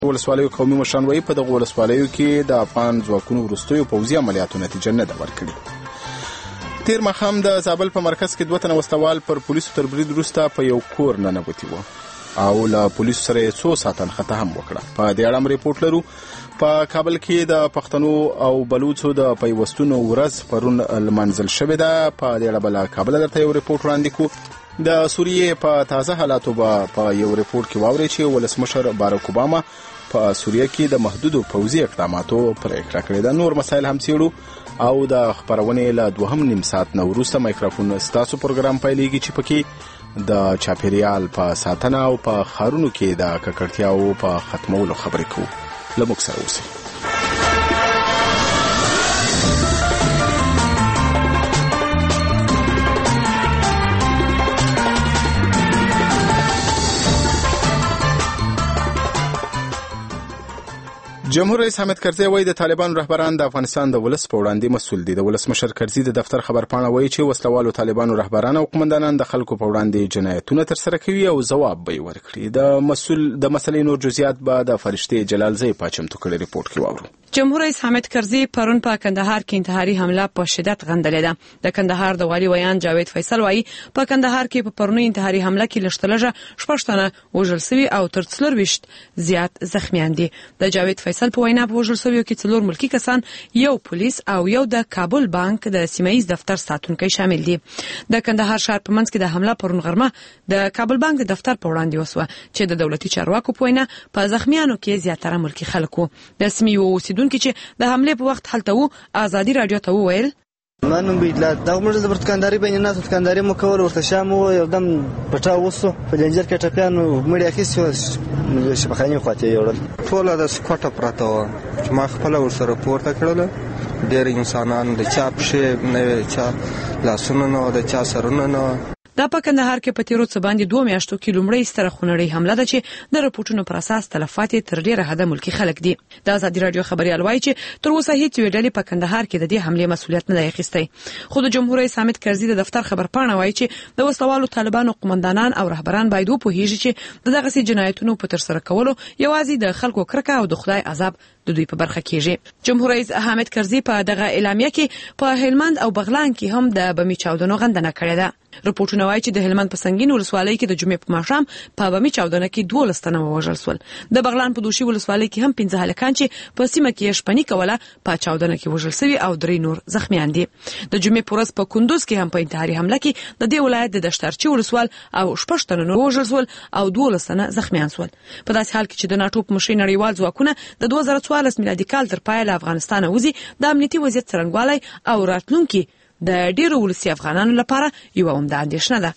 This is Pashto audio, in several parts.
ولسوالیو قومي مشران وایي په دغه ولسوالیو کې د افغان ځواکونو وروستیو پوځي عملیاتو نتیجه نه ده ورکړې. تیر ماښام د زابل په مرکز کې 2 تنه وسلوال پر پولیسو تر برید وروسته په یو کور ننوتي وو او له پولیسو سره یې څو ساعته نښته هم وکړه. په دې اړه هم ریپورټ لرو. په کابل کې د پښتنو او بلوڅو د پیوستون ورځ پرون لمانځل شوې ده. په دې اړه بل کابل درته یو ریپورټ وړاندې کوو. د سوریې په تازه حالاتو به په یو ریپورټ کې واورئ چې ولسمشر باراک اوباما په سوریه کې د محدودو پوځي اقداماتو پرېکړه کړې ده. نور مسایل هم څېړو او د خپرونې له 2.5 ساعت نه وروسته مایکروفون ستاسو پروګرام پیلېږي چې پکې د چاپیریال په ساتنه او په ښارونو کې د ککړتیاو په ختمولو خبرې کوو. له موږ سره اوسئ. جمهور رئیس حامد کرزي وایي د طالبانو رهبران د افغانستان د ولس په وړاندې مسؤل دي. د ولسمشر کرزي د دفتر خبرپاڼه وایي چې وسلوالو طالبانو رهبران او قومندانان د خلکو په وړاندې جنایتونه ترسره کوي او ځواب به یې ورکړي. د مسلې نور جزئیات به د فرشتې جلالزی په چمتو کړي ریپورټ کې واورو. جمهور رئیس حامد کرزي پرون په کندهار کې انتحاري حمله په شدت غندلې ده. د کندهار د والي ویان جاوید فیصل وایي په کندهار کې په پرونی انتحاري حمله کې لږترلږه 6 تنه وژل شوي او تر 24 زیات زخمیان دي. د جاوید فیصل په وینا په وژل شویو کې 4 ملکی کسان، یو پولیس او یو د کابل بانک د سیمایي دفتر ساتونکي شامل دي. د کندهار ښار په منځ کې د حمله پرون غرمه د کابل بانک د دفتر په وړاندې وسوه چې د دولتي چارواکو په وینا په زخمیانو کې زیاتره ملکی خلکو. د سیمې کې چې د حمله په وخت حالت وو ازادي رادیو ته وویل منو بیدلا دا موږ د برتکانداري بین نه تکانداري مو کول ورته شامو یو دم پټا وسو په لنجر کې ټپیانو مړی اخیسو شبخاني خواته یوړل ټول د سکوټه پراته و چې ما خپل ورسره پورته کړل. ډېر انسانان د چا پښې نه چا لاسونه نه د چا سرونه نه. دا په کندهار کې په تیرو څه باندې 2 میاشتو کې لومړی ستره خونړۍ حمله ده چې د رپورټونو پر اساس تلفات تر ډیره حده ملکی خلک دي. د ازادي رادیو خبريال وایي چې تر اوسه هیڅ یو ډلې په کندهار کې د دې حمله مسولیت نه اخیستی. خو د جمهور رئیس حامد کرزي د دفتر خبرپاڼه وایي چې د وسلوالو طالبانو قومندانان او رهبران باید وپوهیږي چې دغه سي جنایتونو په ترسره کولو یوازې د خلکو کرکه او د خدای عذاب د دوی په برخه کېږي. جمهور رئیس حامد کرزي په دغه اعلامیه کې په هلمند او بغلان کې هم د بمی چاودنو غندنه کړې ده. رپورټونه وایي چې د هلمند په سنگین ولسوالۍ کې د جمعې په ماښام په بمی چاودنه کې 12 تنه وژل شول. د بغلان په دوشي ولسوالۍ کې هم 15 هلکان چې په سیمه کې شپنی کوله په چاودنه کې وژل شوي او 3 نور زخمیان دي. د جمعې په ورځ په کندوز کې هم په انتحاري حمله کې د دې ولایت د دشترچی ولسوال او 6 تنه وژل شول او 12 تنه زخمیان شول. په داسې حال کې چې د ناتو په مشرۍ نړیوال ځواکونه د 2014 میلادي کال تر پای له افغانستان وځي، د امنیتي وضعیت څرنګوالی او راتلونکي د ډیرو ولسي افغانانو لپاره یو عمده اندېښنه ده.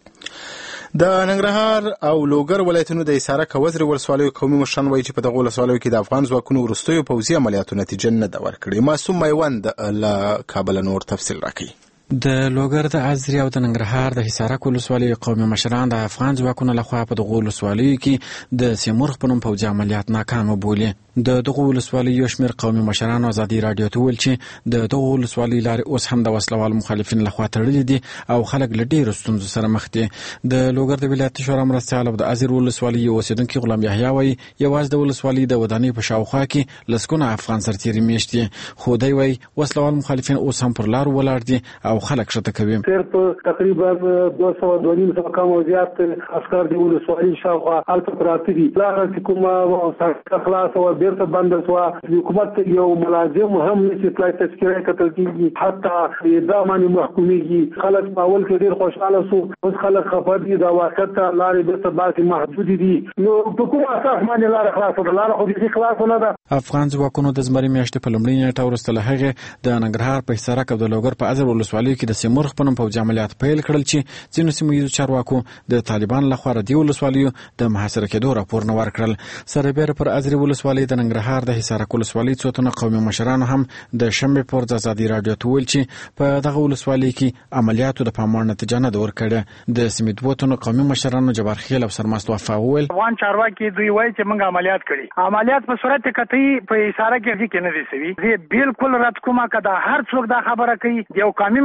د ننګرهار او لوګر ولایتونو د ایساره کوزر ولسوالیو قومي مشران وایي چې په دغه ولسوالیو کې د افغان ځواکونو وروستیو پوځي عملیاتو نتیجه نه ده ورکړې. معصوم میوند له کابل نور تفصیل راکوي. د لوګر د ازري او د ننګرهار د حصارک ولسوالۍ قومي مشران د افغان ځواکونو لخوا په دغه ولسوالیو کې د سیمرغ په نوم پوځي عملیات ناکام وبولي. د دغه ولسوالیو شمیر قومي مشران ازادي رادیو ته ویل چې د دغه ولسوالۍ لارې اوس هم د وسلوال مخالفین لخوا تړلې دي او خلک له ډېرو ستونزو سره مخ دي. د لوګر د ولایتي شورا مرستیال او د ازري ولسوالۍ اوسیدونکي غلام یحیی وایي یوازې د ولسوالۍ د ودانۍ په شاوخوا کې لسګونه افغان سرتیري میشت دي، خو دوی وایي وسلوال مخالفین اوس هم پر لارو ولاړ دي او خلک شته کوي. تقریبا 200 کم او زیات عسكر د ولسوالۍ شاوخوا الته پراته دي. لاره کومه خلاص او بیرته بند شو. حکومت یو ملازم هم نشي تلای تذکره کتل کیږي، حتی اعدام محکومیږي. خلک په اول کې ډیر خوشاله شو، اوس خلک خفه دي. دا واقعیت لارې بیرته باسي محدود دي. نو په کومه اساس باندې لاره خلاصه ده؟ لاره خو دې خلاصه نه ده. افغان ځواکونو د زمري میاشتې په لومړۍ نیټه وروسته له هغې د ننګرهار په حصارک او د لوګر په ازر ولسوالیو کې د سیمرغ په نوم پوځي عملیات پیل کړل چې ځینو سیمه ییزو چارواکو د طالبان لخوا د دې ولسوالیو د محاصره کېدو راپور نه ورکړل. سربېره پر ازري ولسوالۍ د ننګرهار د حصارک ولسوالۍ څو تنه قومي مشرانو هم د شنبې په ورځ ازادي رادیو ته ویل چې په دغه ولسوالۍ کې عملیاتو د پاموړ نتیجه نه ده ورکړې. د سیمې 2 تنو قومي مشرانو جبار خیل او سرمست وفا وویل افغان چارواکي دوی وایي چې موږ عملیات کړي. عملیات په صورت قطعي په اشاره کې ځکه نه دي سوي. زه بالکل رات کومه کده هر څوک دا خبره کوي. یو قومي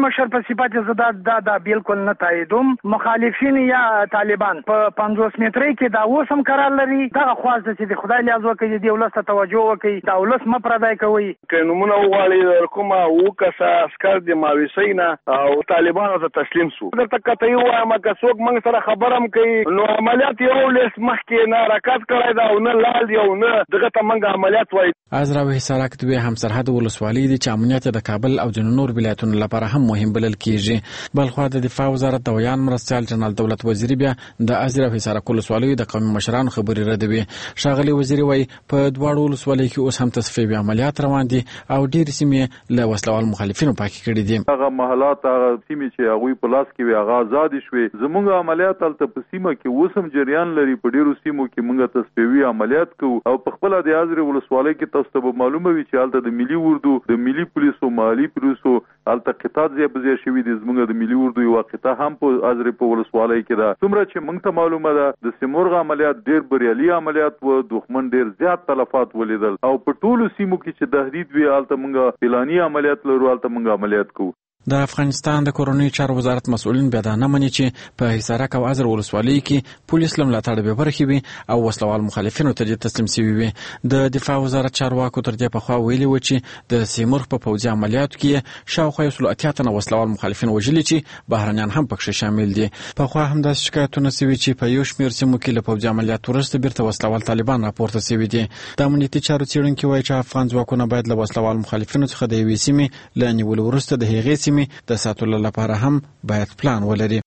مشر په صفت زه دا بالکل نه تاییدوم. مخالفین یا طالبان په 50 متري کې دا اوسم قرار لري. دا خواست چې خدای لیاز وکړي دی ولست توجه وکړي دا ولست مپردای کوي. قانونونه وغواړي کومه وکاسه عسكر د ماویسینا او طالبانو ته تسلیم سو. درته کته یو ما که څوک موږ سره خبرم کوي نو عملیات یو لیس مخکې نه حرکت کړی دا او نه لال دی او نه دغه ته موږ عملیات وایي. ازرا و حصار کې هم سرحد ولسوالۍ د امنیت د کابل او د نور ولایتونو لپاره هم مهم بلل کیږي. بلخو د دفاع وزارت د ویان مرستيال جنرال دولت وزیر بیا د ازرا و حصار ولسوالۍ د قومي مشرانو خبري ردوي. شاغلي وزیر وای په دواړو ولسوالۍ کې اوس هم تصفیه عملیات روان دي او ډېر سیمې له وسلوال مخالفینو پاکي کړي دي. هغه محلات هغه سیمې چې هغه په لاس کې وي هغه آزاد شوي. زموږ عملیات تل په سیمه کې وسم جریان لري. په ډیرو سیمو کې موږ تصفیوي عملیات کوو او په خپل د ازري ولسوالۍ کې تاسو ته معلومه وي چې حالت د ملي اردو د ملي پولیسو مالی پولیسو حالت قطاع زیبزي شوي دي. زموږ د ملي اردو یو قطاع هم په ازري په ولسوالۍ کې ده. څومره چې موږ ته معلومه ده د سیمورغ عملیات ډیر بریالي عملیات و. دښمن ډیر زیات تلفات ولیدل او په ټولو سیمو کې چې تهدید وی حالت موږ اعلاني عملیات لرو حالت موږ عملیات کوو. د افغانستان د کورونی چارو وزارت مسؤلین بیا دا نه مني چې په حصارک او ازر ولسوالۍ کې پولیس لملاتړ به برخي وي او وسلوال مخالفینو ته تسلیم شوي وي. د دفاع وزارت چارواکو تر دې په خوا ویلي و چې د سیمرغ په پوځي عملیاتو کې شاوخوا 180 وسلوال مخالفین وژلي چې بهرنیان هم پکې شامل دي. په خوا هم د شکایتونو سوي چې په یو شمېر سیمو کې له پوځي عملیاتو وروسته بیرته وسلوال طالبان راپورته شوي دي. د امنیتي چارو څېړونکي وایي چې افغان ځواکونه باید له وسلوال مخالفینو څخه د یوې سیمې له نیولو وروسته د هغې سیمې د ساتلو لپاره هم باید پلان ولري.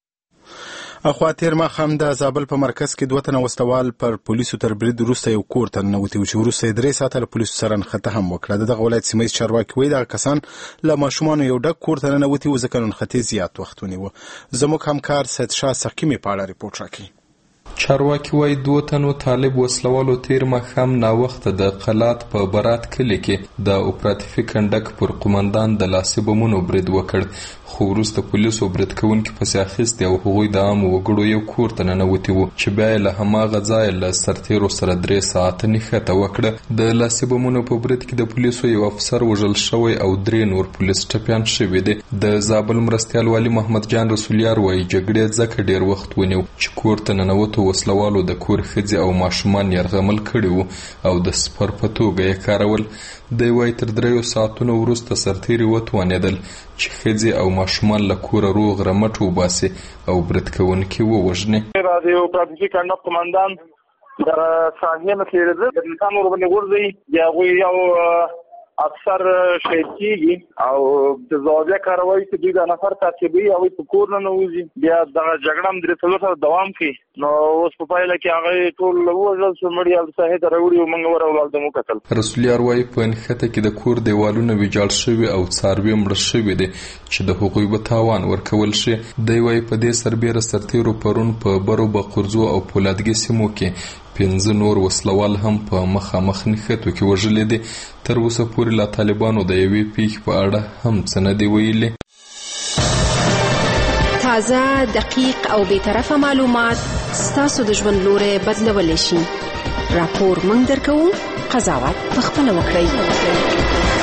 اخوا تیر ماښام د زابل په مرکز کې 2 تنه وسلوال پر پولیسو تر برید وروسته یو کور ته ننوتي چې وروسته 3 ساعته له پولیسو سره نښته هم وکړه. دغه ولایت سیمه چارواکي وایي دغه کسان له ماشومانو یو ډک کور ته ننوتي و ځکه نښتې زیات وخت ونیو. زموږ همکار سید شاه سقیمي په اړه ریپورټ راکوي. چارواکي وایي 2 تنو طالب وسلوالو تیر ماښام ناوخته د قلات په برات کلي کې د اپراتیفي کنډک پر قومندان د لاسي بمونو برید وکړ. خو وروسته پولیسو برید کوونکي پسې اخیستي او هغوی د عامو وګړو یو کور ته ننوتي وو چې بیا یې له هماغه ځایه له سرتیرو سره 3 ساعته نښته وکړه. د لاسي بمونو په برید کې د پولیسو یو افسر وژل شوی او 3 نور پولیس ټپیان شوي دي. د زابل مرستیال والي محمد جان رسولیار وایي جګړې ځکه ډیر وخت ونیو چې کور ته ننوتو وسلوالو د کور ښځې او ماشومان یرغمل کړي وو او د سپر په توګه یې کارول. دی وایي تر 3 ساعتونو وروسته سرتیري وتوانېدل چې ښځې او ماشومان له کوره روغ رمټ وباسي او برید کوونکي ووژني. د اپراتیفي کنډک قومندان در ساحې نه تېرېده د انسان ورباندې غورځي د هغوی یو افسر شهید کېږي او د ځوابیه کاروایي چې دوی د نفر تعقیبوي هغوی په کور نه نوځي. بیا دغه جګړه هم 3 ساعته دوام کوي. نو اوس په پایله کې هغه ټول ووژل شو مړي او ساحې ته راوړي او موږ ورغلل د وکتل. رسولیار وایي په نښته کې د کور دیوالونه ویجاړ شوي او څاروي مړه شوي دي چې د هغوی به تاوان ورکول شي. دی وایي په دې سربیره سرتیرو پرون په برو بقرزو او پولادګي سیمو کې 15 نور وسلوال هم په مخامخ نښتو کې وژلي دي. تر اوسه پورې لا طالبانو د یوې پیښې په اړه هم څه نه دي ویلي. تازه، دقیق او بی‌طرفه معلومات ستاسو د ژوند لوري بدلولی شي. راپور موږ درکوو، قضاوت پخپله وکړئ.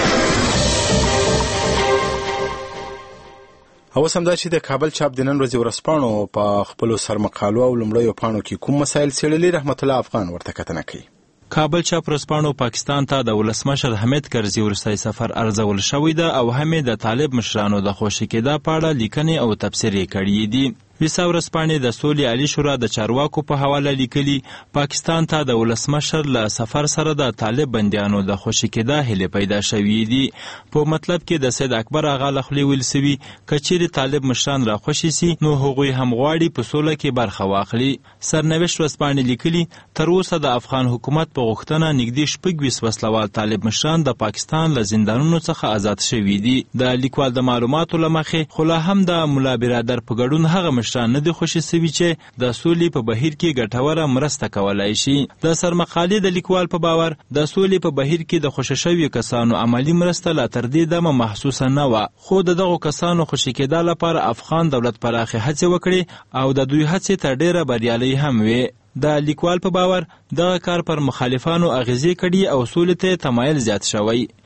اوس هم دا چې د کابل چاپ د نن ورځې ورځپاڼو په خپلو سرمقالو او لومړیو پاڼو کې کوم مسایل څېړلي رحمت الله افغان ورته کتنه کوي. کابل چاپ ورځپاڼو پاکستان ته د ولسمشر حامد کرزي وروستی سفر ارزول شوی ده او هم د طالب مشرانو د خوشي کېدا په اړه لیکنې او تبصرې کړي دي. ویسا ورځپاڼې د سولې عالی شورا د چارواکو په حواله لیکلي پاکستان ته د ولسمشر له سفر سره د طالب بندیانو د خوشي کېدا هیلې پیدا شوې دي. په مطلب کې د سید اکبر آغا له خولې ویل سوي که چیرې طالب مشران را خوشي سي نو هغوی هم غواړي په سوله کې برخه واخلي. سرنوشت ورځپاڼې لیکلي تر اوسه د افغان حکومت په غوښتنه نږدې 26 وسلوال طالب مشران د پاکستان له زندانونو څخه آزاد شوي دي. د لیکوال د معلوماتو له مخې خو لا هم د ملا برادر په ګډون هغه مشران نه دي خوشي سوي چې د سولې په بهیر کې ګټوره مرسته کولای شي. د سرمقالې د لیکوال په باور د سولې په بهیر کې د خوشي شویو کسانو عملی مرسته لا تر دې دمه محسوسه نه وه، خو د دغو کسانو خوشي کېدا لپاره افغان دولت پراخې هڅې وکړي او د دوی هڅې تر ډیره بریالۍ هم وي. د لیکوال په باور دغه کار پر مخالفانو اغیزې کړي او سولې ته تمایل زیات شوی.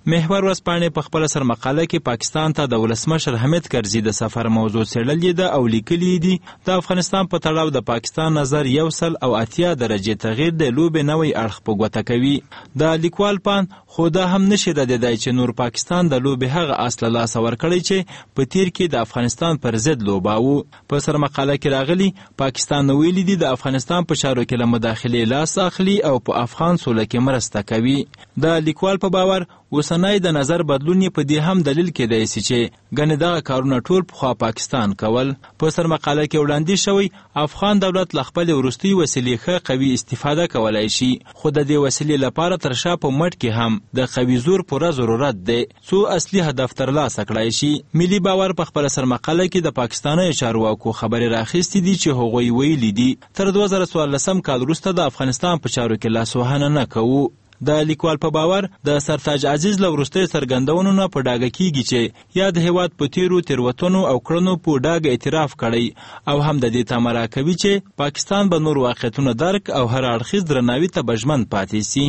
محور ورځپاڼې په خپل سرمقاله کې پاکستان ته د ولسمشر حامد کرزي د سفر موضوع څېړلې ده او لیکلي دي د افغانستان په تړاو د پاکستان نظر 180 درجې تغییر د لوبې نوی اړخ په ګوته کوي. د لیکوال پان خو دا هم نشي ردېدای چې نور پاکستان د لوبې هغه اصل لاسه ورکړی چې په تیر کې د افغانستان پر ضد لوباوه. په سرمقاله کې راغلي پاکستان ویلي دي د افغانستان په چارو کې له مداخلې لاس اخلي او په افغان سوله کې مرسته کوي. د لیکوال په باور اوسنی د نظر بدلون یې په دې هم دلیل کېدای شي چې ګنې دغه کارونه ټول پخوا پاکستان کول. په سرمقاله کې وړاندیز شوی افغان دولت له خپلې وروستۍ وسیلې ښه قوي استفاده کولی شي، خو د دې وسیلې لپاره تر شا په مټ کې هم د قوي زور پوره ضرورت دی څو اصلي هدف ترلاسه کړای شي. ملي باور په خپله سرمقاله کې د پاکستاني چارواکو خبرې راخیستې دي چې هغوی ویلي دي تر 2014 کال وروسته د افغانستان په چارو کې لاسوهنه نه کوو. د لیکوال په باور د سرتاج عزیز له وروستیو څرګندونو نه په ډاګه کیږي چې یا د هیواد په تیرو تېروتنو او کړنو په ډاګه اعتراف کړی او هم د دې تمه راکوي چې پاکستان به نور واقعیتونه درک او هر اړخیز درناوي ته به ژمن پاتې سي.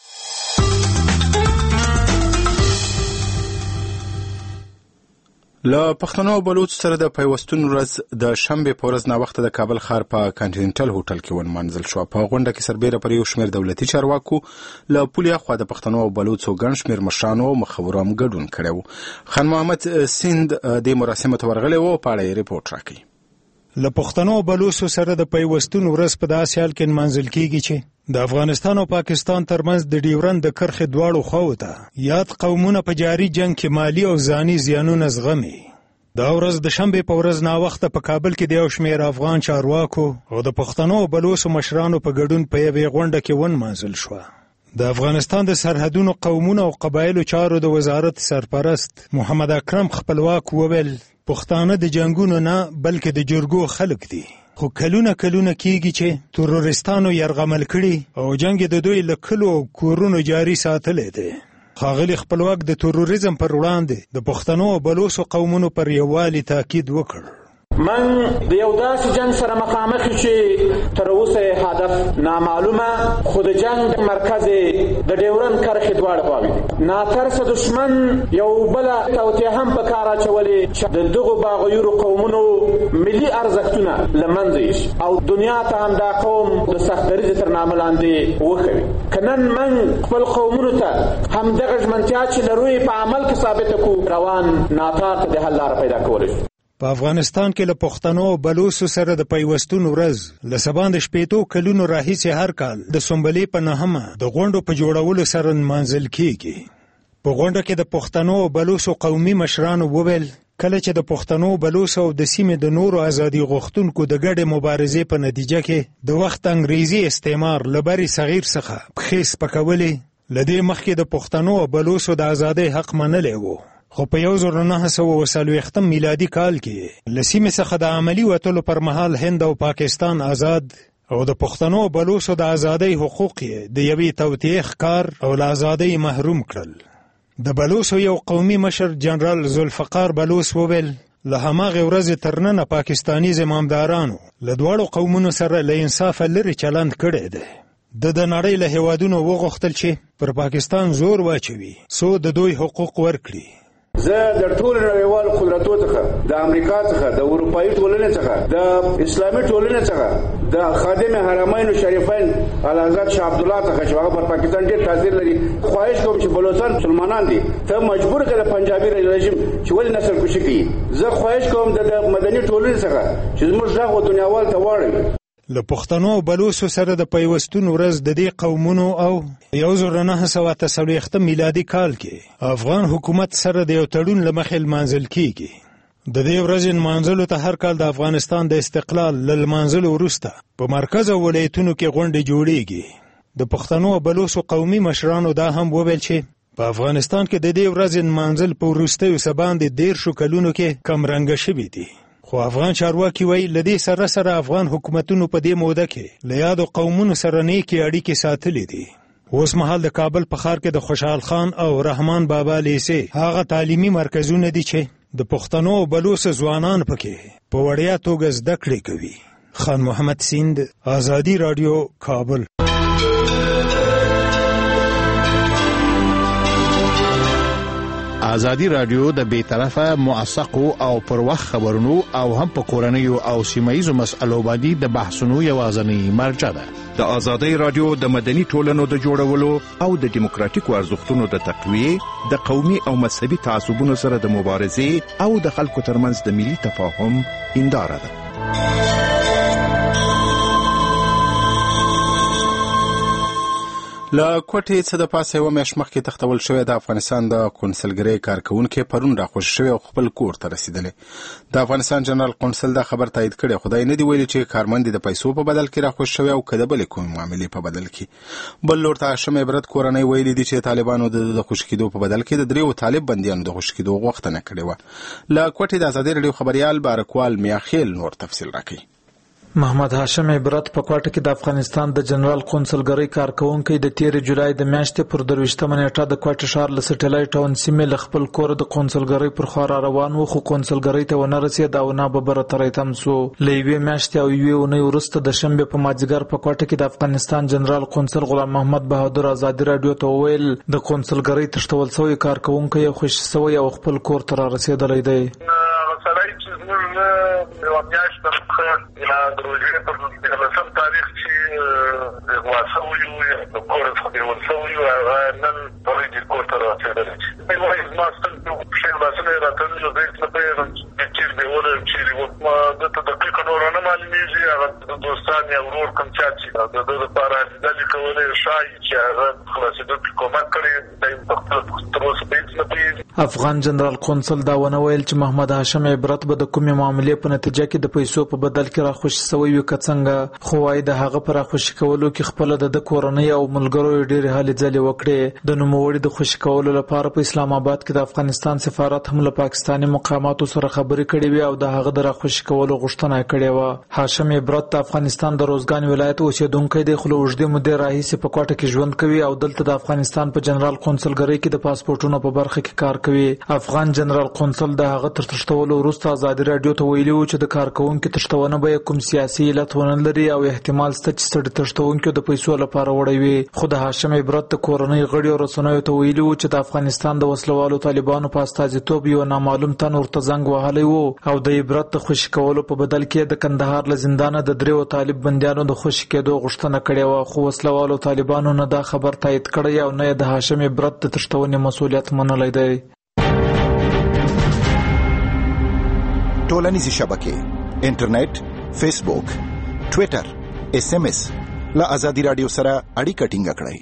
له پښتنو او بلوچو سره د پیوستون ورځ د شنبې په ورځ ناوخته د کابل ښار په کانټیننټل هوټل کې ونمانځل شوه. په غونډه کې سربیره پر یو شمېر دولتي چارواکو له پولې اخوا د پښتنو او بلوچو ګڼ شمېر مشرانو او مخورو هم ګډون کړی و. خان محمد سیند دې مراسمو ته ورغلی و او په اړه یې ریپورټ راکوي. له پښتنو او بلوچو سره د پیوستون ورځ په داسې حال کې نمانځل کیږي چې د افغانستان او پاکستان ترمنځ د ډیورند د کرښې دواړو خواو ته یاد قومونه په جاري جنگ کې مالی او ځاني زیانونه زغمي. دا ورځ د شنبې په ورځ ناوخته په کابل کې د یو شمېر افغان چارواکو او د پښتنو او بلوچو مشرانو په ګډون په یوې غونډه کې ونمانځل شوه. د افغانستان د سرحدونو قومونو او قبایلو چارو د وزارت سرپرست محمد اکرم خپلواک وویل پښتانه د جنگونو نه بلکې د جرګو خلک دي، خو کلونه کیږي چې تروریستانو یرغمل کړي او جنگ د دوی له کلو او کورونو جاري ساتلی دی. ښاغلي خپلواک د تروریزم پر وړاندې د پښتنو او بلوچو قومونو پر یووالي تاکید وکړ. من د یو داسې جنگ سره مخامخ چې تر اوسه هدف نامعلومه، خو د جنگ مرکز د ډیورند کرښې دواړه خواوې دي. ناترسه دشمن یو بله توطیه هم په کار اچولې چې د دغو باغیورو قومونو ملي ارزښتونه له منځه یوسي او دنیا ته هم دا قوم د سختدریځې تر نامه لاندې وښوي. که نن من خپل قومونو ته همدغه ژمنتیا چې لرو یې په عمل کې ثابته کړو، روان ناتار ته د حل لاره پیدا کولی شو. په افغانستان کې له پښتنو او بلوچو سره د پیوستون ورځ له سبا د 80 کلونو راهیسې هر کال د سنبلې په نهمه د غونډو په جوړولو سره نمانځل کیږي. په غونډه کې د پښتنو او بلوچو قومي مشرانو وویل کله چې د پښتنو او بلوچو او د سیمې د نورو ازادي غوښتونکو د ګډې مبارزې په نتیجه کې د وخت انګریزي استعمار له بري صغیر څخه پښې سپکولې، له دې مخکې د پښتنو او بلوچو د ازادۍ حق منلی و. خو په 1940 میلادي کال کې له سیمې څخه د عملي وتلو پر مهال هند او پاکستان آزاد او د پښتنو او بلوچو د ازادۍ حقوق یې د یوې توطیې ښکار او له ازادۍ محروم کړل. د بلوچو یو قومي مشر جنرال ذوالفقار بلوچ وویل له هماغې ورځې تر ننه پاکستاني زمامدارانو له دواړو قومونو سره له انصافه لرې چلند کړی دی. د نړۍ له هیوادونو وغوښتل چې پر پاکستان زور واچوي څو د دوی حقوق ورکړي. زه د ټولو نړیوالو قدرتونو څخه، د امریکا څخه، د اروپایي ټولنې څخه، د اسلامي ټولنې څخه، د خادم حرمین شریفین الحضرت شاه عبدالله څخه چې هغه پر پاکستان ډېر تاثیر لري، خواهش کوم چې بلوچستان مسلمانان دي، ته مجبور کړه پنجابي رژیم چې ولې نسل کشي کوي. زه خواهش کوم د مدني ټولنې څخه چې زموږ غږ و دنیاوال ته واړوي. له پښتنو او بلوچو سره د پیوستون ورځ د دې قومونو او 1940 میلادي کال کې افغان حکومت سره د یو تړون له مخې لمانځل کیږي. د دې ورځې نمانځلو ته هر کال د افغانستان د استقلال له لمانځلو وروسته په مرکز او ولایتونو کې غونډې جوړیږي. د پښتنو او بلوچو قومي مشرانو دا هم وویل چې په افغانستان کې د دې ورځې نمانځل په وروستیو څه باندې 13 کلونو کې کمرنګه شوي دي. خو افغان چارواکي وایي له دې سره سره افغان حکومتونو په دې موده کې له یادو قومونو سره نیکې اړیکې ساتلې دي. اوس مهال د کابل په ښار کې د خوشحال خان او رحمان بابا لیسې هغه تعلیمي مرکزونه دي چې د پښتنو او بلوچو ځوانان پکې په وړیا توګه زده کړې کوي. خان محمد سیند، آزادي رادیو، کابل. ازادي رادیو د بیطرفه موثقو او پر وخت خبرونو او هم په کورنیو او سیمایي مسایلو باندې د بحثونو یوازنی مرجع ده. د ازادي رادیو د مدني ټولنو د جوړولو او د دیموکراتیکو ارزښتونو د تقویه، د قومي او مذهبي تعصبونو سره د مبارزې او د خلکو ترمنځ د ملي تفاهم هنداره ده. له کوټې څخه د پاسه یوه میاشت مخکې تختول شوی د افغانستان د قونسلګرۍ کارکونکي پرون راخوشي شوی او خپل کور ته رسیدلی. د افغانستان جنرال قونسل دا خبر تایید کړی، خو دا نه دی ویلي چې کارمند د پیسو په بدل کې راخوشي شوی او که د بلې کومې معاملې په بدل کې. بل لور ته هاشم عبرت کورنۍ ویلي دي چې طالبانو د خوشي کېدو په بدل کې د 3 طالب بندیانو د خوشي کېدو غوښتنه کړې وه. له کوټې د ازادي راډیو خبریال بارکوال میاخیل نور تفصیل راکوي. محمد هاشم عبرت په کوټه کې د افغانستان د جنرال قونسلګرۍ کارکونکي د 13 جولای د میاشتې پر 23 نیټه د کوټه ښار له سټلایټ ټاون سیمې له خپل کور د قونسلګرۍ پر خوا روان و، خو قونسلګرۍ ته ونه رسید او نه به ترې تم سو. له یوې میاشتې او یوې اونۍ وروسته د شنبې په مازدیګر په کوټه کې د افغانستان جنرال قونسل غلام محمد بهادر ازادي راډیو ته وویل د قونسلګرۍ تشتول شوی کارکونکي خوشي شوی او خپل کور ته رسیدلی دی. د روزي په 15 تاریخ چې واسو یو د کورس خو دی ورسو یو نن په دې کور ته راځي. په وایي ما ستاسو په شی لاسونه راځي نو دې څه په چې به ولر چې وکما د دقیق نور نه معلومیږي. هغه د دوستان یا ورور کوم چې د لپاره د لیکولې شای چې هغه خلاصې د کومک کړی د خپل تروس په افغان جنرال قونسل دا ونه ویل چې محمد هاشم عبرت به د کومې معاملې په نتیجه کې د پیسو په بدل کې راخوشي شوی وي که څنګه، خو وايي د هغه پر راخوشي کولو کې خپل د کورنۍ او ملګرو ډېرې هلې ځلې وکړې. د نوموړي د خوشي کولو لپاره په اسلام آباد کې د افغانستان سفارت هم له پاکستاني مقاماتو سره خبرې کړې وي او د هغه د راخوشي کولو غوښتنه کړې وه. هاشم عبرت د افغانستان د روزګان ولایت اوسیدونکی دی، خو له اوږدې مودې راهیسې په کوټه کې ژوند کوي او دلته د افغانستان په جنرال قونسلګرۍ کې د پاسپورټونو په برخه کې کار کوي. افغان جنرال قونسل د هغه تر تشتولو وروسته ازادي راډیو ته ویلي و چې د کارکونکو تشتونه به کوم سیاسي علت ونه لري او احتمال شته چې سړي تشتونکو د پیسو لپاره وړي وي. خو د هاشم عبرت د کورنۍ غړي او رسنیو ته ویلي و چې د افغانستان د وسلوالو طالبانو په استازیتوب یو نامعلوم تن ورته زنګ وهلی و او د عبرت د خوشي کولو په بدل کې د کندهار له زندانه د 3 طالب بندیانو د خوشي کېدو غوښتنه کړې وه. خو وسلوالو طالبانو نه دا خبر تایید کړی او نه د هاشم عبرت د تشتونې مسؤلیت منلی دی. ټولنیزې شبکې، انټرنیټ، فیسبوک، ټویټر، SMS له ازادي راډیو سره اړیکه ټینګه کړئ.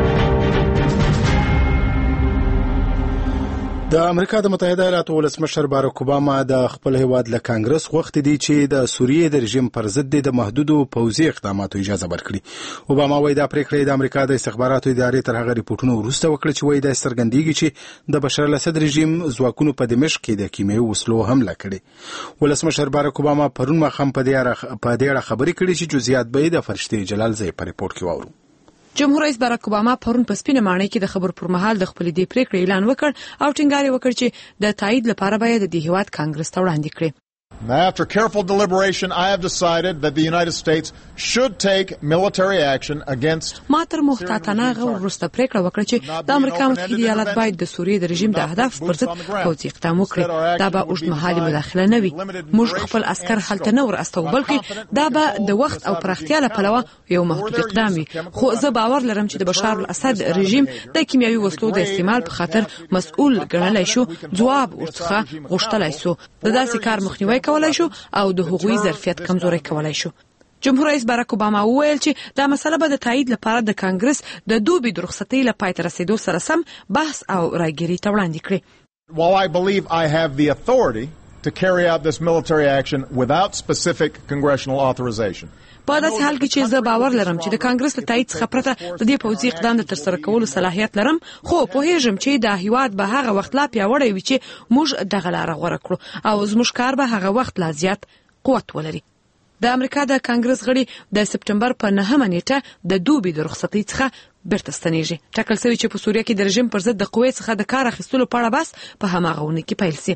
د امریکا د متحده ایالاتو ولسمشر باراک اوباما د خپل هیواد له کانګرس غوښتي دي چې د سوریې د رژیم پر ضد د محدودو پوځي اقداماتو اجازه ورکړي. اوباما وایي دا پریکړه د امریکا د استخباراتو ادارې تر هغه ریپورتونو وروسته وکړه چې وایي دا څرګندېږي چې د بشار الاسد رژیم ځواکونو په دمشق کې د کیمیاوي وسلو حمله کړې. ولسمشر باراک اوباما پرون ماښام په دې اړه خبرې کړې چې جزئیات به د فرشتي جلال زئی په ریپورت کې واورو. جمهور رئیس باراک اوباما پرون په سپینه ماڼۍ کې د خبر پر مهال د خپل دې پریکړې اعلان وکړ او ټینګار وکړ چې د تایید لپاره باید د هیواد کانګرس ته وړاندې کړي. After careful deliberation, I have decided that the United States should take military action against. ما تر محتاطانه غور وروسته پریکړه وکړه چې د امریکا متحده ایالات باید د سوریې د رژیم د اهداف پر ضد پوځي اقدام وکړي. دا به اوږدمهالي مداخله نه وي. موږ خپل عسکر هلته نه ور استو، بلکې دا به د وخت او پراختیا له پلوه یو محدود اقدام وي. خو زه باور لرم چې د بشار الاسد رژیم د کیمیاوي وسلو د استعمال په خاطر مسؤل ګڼلای شو، ځواب ورڅخه غوښتلای شو، د داسې کار مخنیوی کولای شو او د هغوی ظرفیت کمزوري کولای شو. جمهور رئیس باراک اوباما وویل چې دا مسله به د تایید لپاره د کانګرس د دوبي د رخصتۍ له پای ته رسیدو سره سم بحث او راګیري ته وړاندې کړي. While I believe I have the authority to carry out this military action without specific congressional authorization. په داسې حال کې چې زه باور لرم چې د کانګرس له تایید څخه پرته د دې پوځي اقدام د ترسره کولو صلاحیت لرم، خو پوهیږم چې د هیواد به هغه وخت لا پیاوړی وي چې موږ دغه لاره غوره کړو او زموږ کار به هغه وخت لا زیات قوت ولري. د امریکا د کانګرس غړي د سپټمبر په 9 نیټه د دوبي د رخصتۍ څخه بیرته ستنیږي. ټاکل شوی چې په سوریه کې د رژیم پر ضد د قوې څخه د کار اخیستلو په اړه بحث په هماغه ونه کې پیل شي.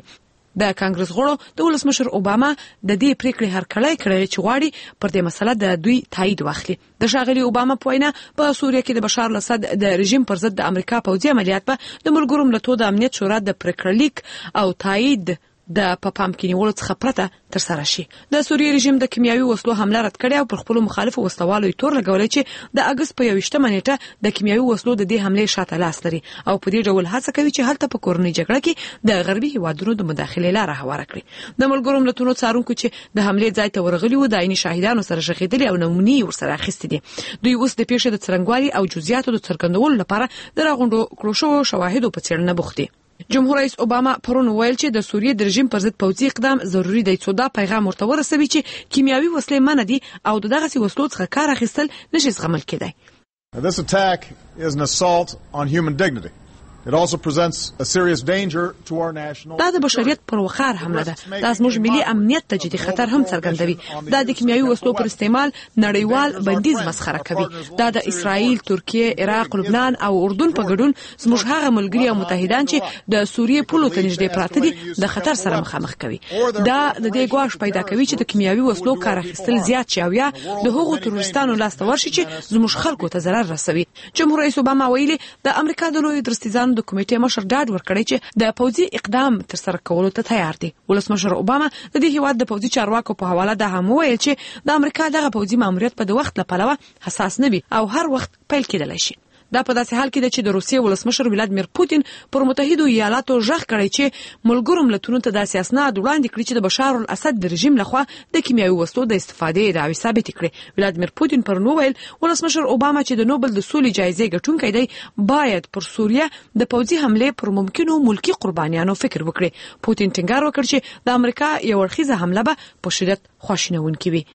د کانګرس غړو د ولسمشر اوباما د دې پریکړې هرکلی کړی چې غواړي پر دې مسله د دوی تایید واخلي. د ښاغلي اوباما په وینا په سوریه کې د بشار الاسد د رژیم پر ضد د امریکا پوځي عملیات په د ملګرو ملتونو د امنیت شورا د پریکړې لیک او تایید د پام کې نیولو څخه پرته تر سره شي. د سوریې رژیم د کیمیاوي وسلو حمله رد کړې او پر خپل مخالفو وسلوالو یې تور لګولې چې د اگست په 21 نیټه د کیمیاوي وسلو د دې حملې شاته لاس لري او په دې ډول هڅه کوي چې هلته په کورنۍ جګړه کې د غربي هیوادونو د مداخلې لاره هواره کړي. د ملګرو ملتونو څارونکو چې د حملې ځای ته ورغلي وو د عیني شاهدانو سره شخېدلي او نمونې ورسره اخیستې دي. دوی اوس د پیښې د څرنګوالي او جزئیاتو د څرګندولو لپاره د راغونډو کړو شوو شواهدو په څېړنه بوخت دي. جمهور رئیس اوباما پرون ویل چې د سوریې د رژیم پر ضد پوځي اقدام ضروری دی څو دا پیغام ورته ورسوي چې کیمیاوي وسلې منع دي او دغه وسلو څخه کار اخیستل نشي زغمل کېدای. This attack is an assault on human dignity. It also presents a serious danger to our national. دا د بشریت پر وقار حمله ده. دا زموږ ملي امنیت ته جدي خطر هم څرګندوي. دا د کیمیاوي وسلو پر استعمال نړیوال بندیز مسخره کوي. دا د اسرائیل، ترکیه، عراق، لبنان او اردن په ګډون زموږ هغه ملګري او متحدان چې د سوریې پولو ته نږدې پراته دي د خطر سره مخامخ کوي. دا د دې ګواښ پیدا کوي چې د کیمیاوي وسلو کار اخیستل زیات شي او یا د هغو تروریستانو لاس ته ورشي چې زموږ خلکو ته ضرر رسوي. جمهور رئیس اوباما ویلي د امریکا د لوی درستیزانو د کمیټې مشر ډاډ ورکړی چې د پوځي اقدام تر سره کولو ته تیار دي. ولسمشر اوباما د دې هیواد د پوځي چارواکو په حواله د هم ویل چې د امریکا دغه پوځي ماموریت په د وخت لپاره حساس نه وي او هر وخت پیل کېدلی شي. دا په داسې حال کې ده چې د روسیې ولسمشر ولادیمیر پوتین پر متحدو ایالاتو ژغ کړی چې ملګرو ملتونو ته داسې اسناد وړاندې کړي چې د بشار الاسد د رژیم لخوا د کیمیاوي وسلو د استفادې دعوې ثابتې کړي. ولادیمیر پوتین پر نو ویل ولسمشر اوباما چې د نوبل د سولې جایزې ګټونکی دی باید پر سوریه د پوځي حملې پر ممکنو ملکی قربانیانو فکر وکړي. پوتین ټینګار وکړ چې د امریکا یو اړخیزه حمله به په شدت خواشینونکې وي.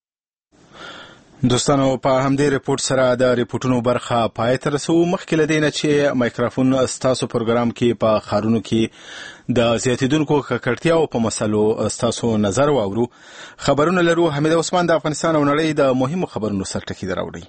دوستانو په همدې ریپورت سره د ریپورتونو برخه پای ته رسو. مخکې له دې نه چې مایکروفون ستاسو پروګرام کې په ښارونو کې د زیاتېدونکو ککړتیاو په مسلو ستاسو نظر واورو، خبرونه لرو. حمید عثمان د افغانستان او نړۍ د مهمو خبرونو سرټکي دراوړي.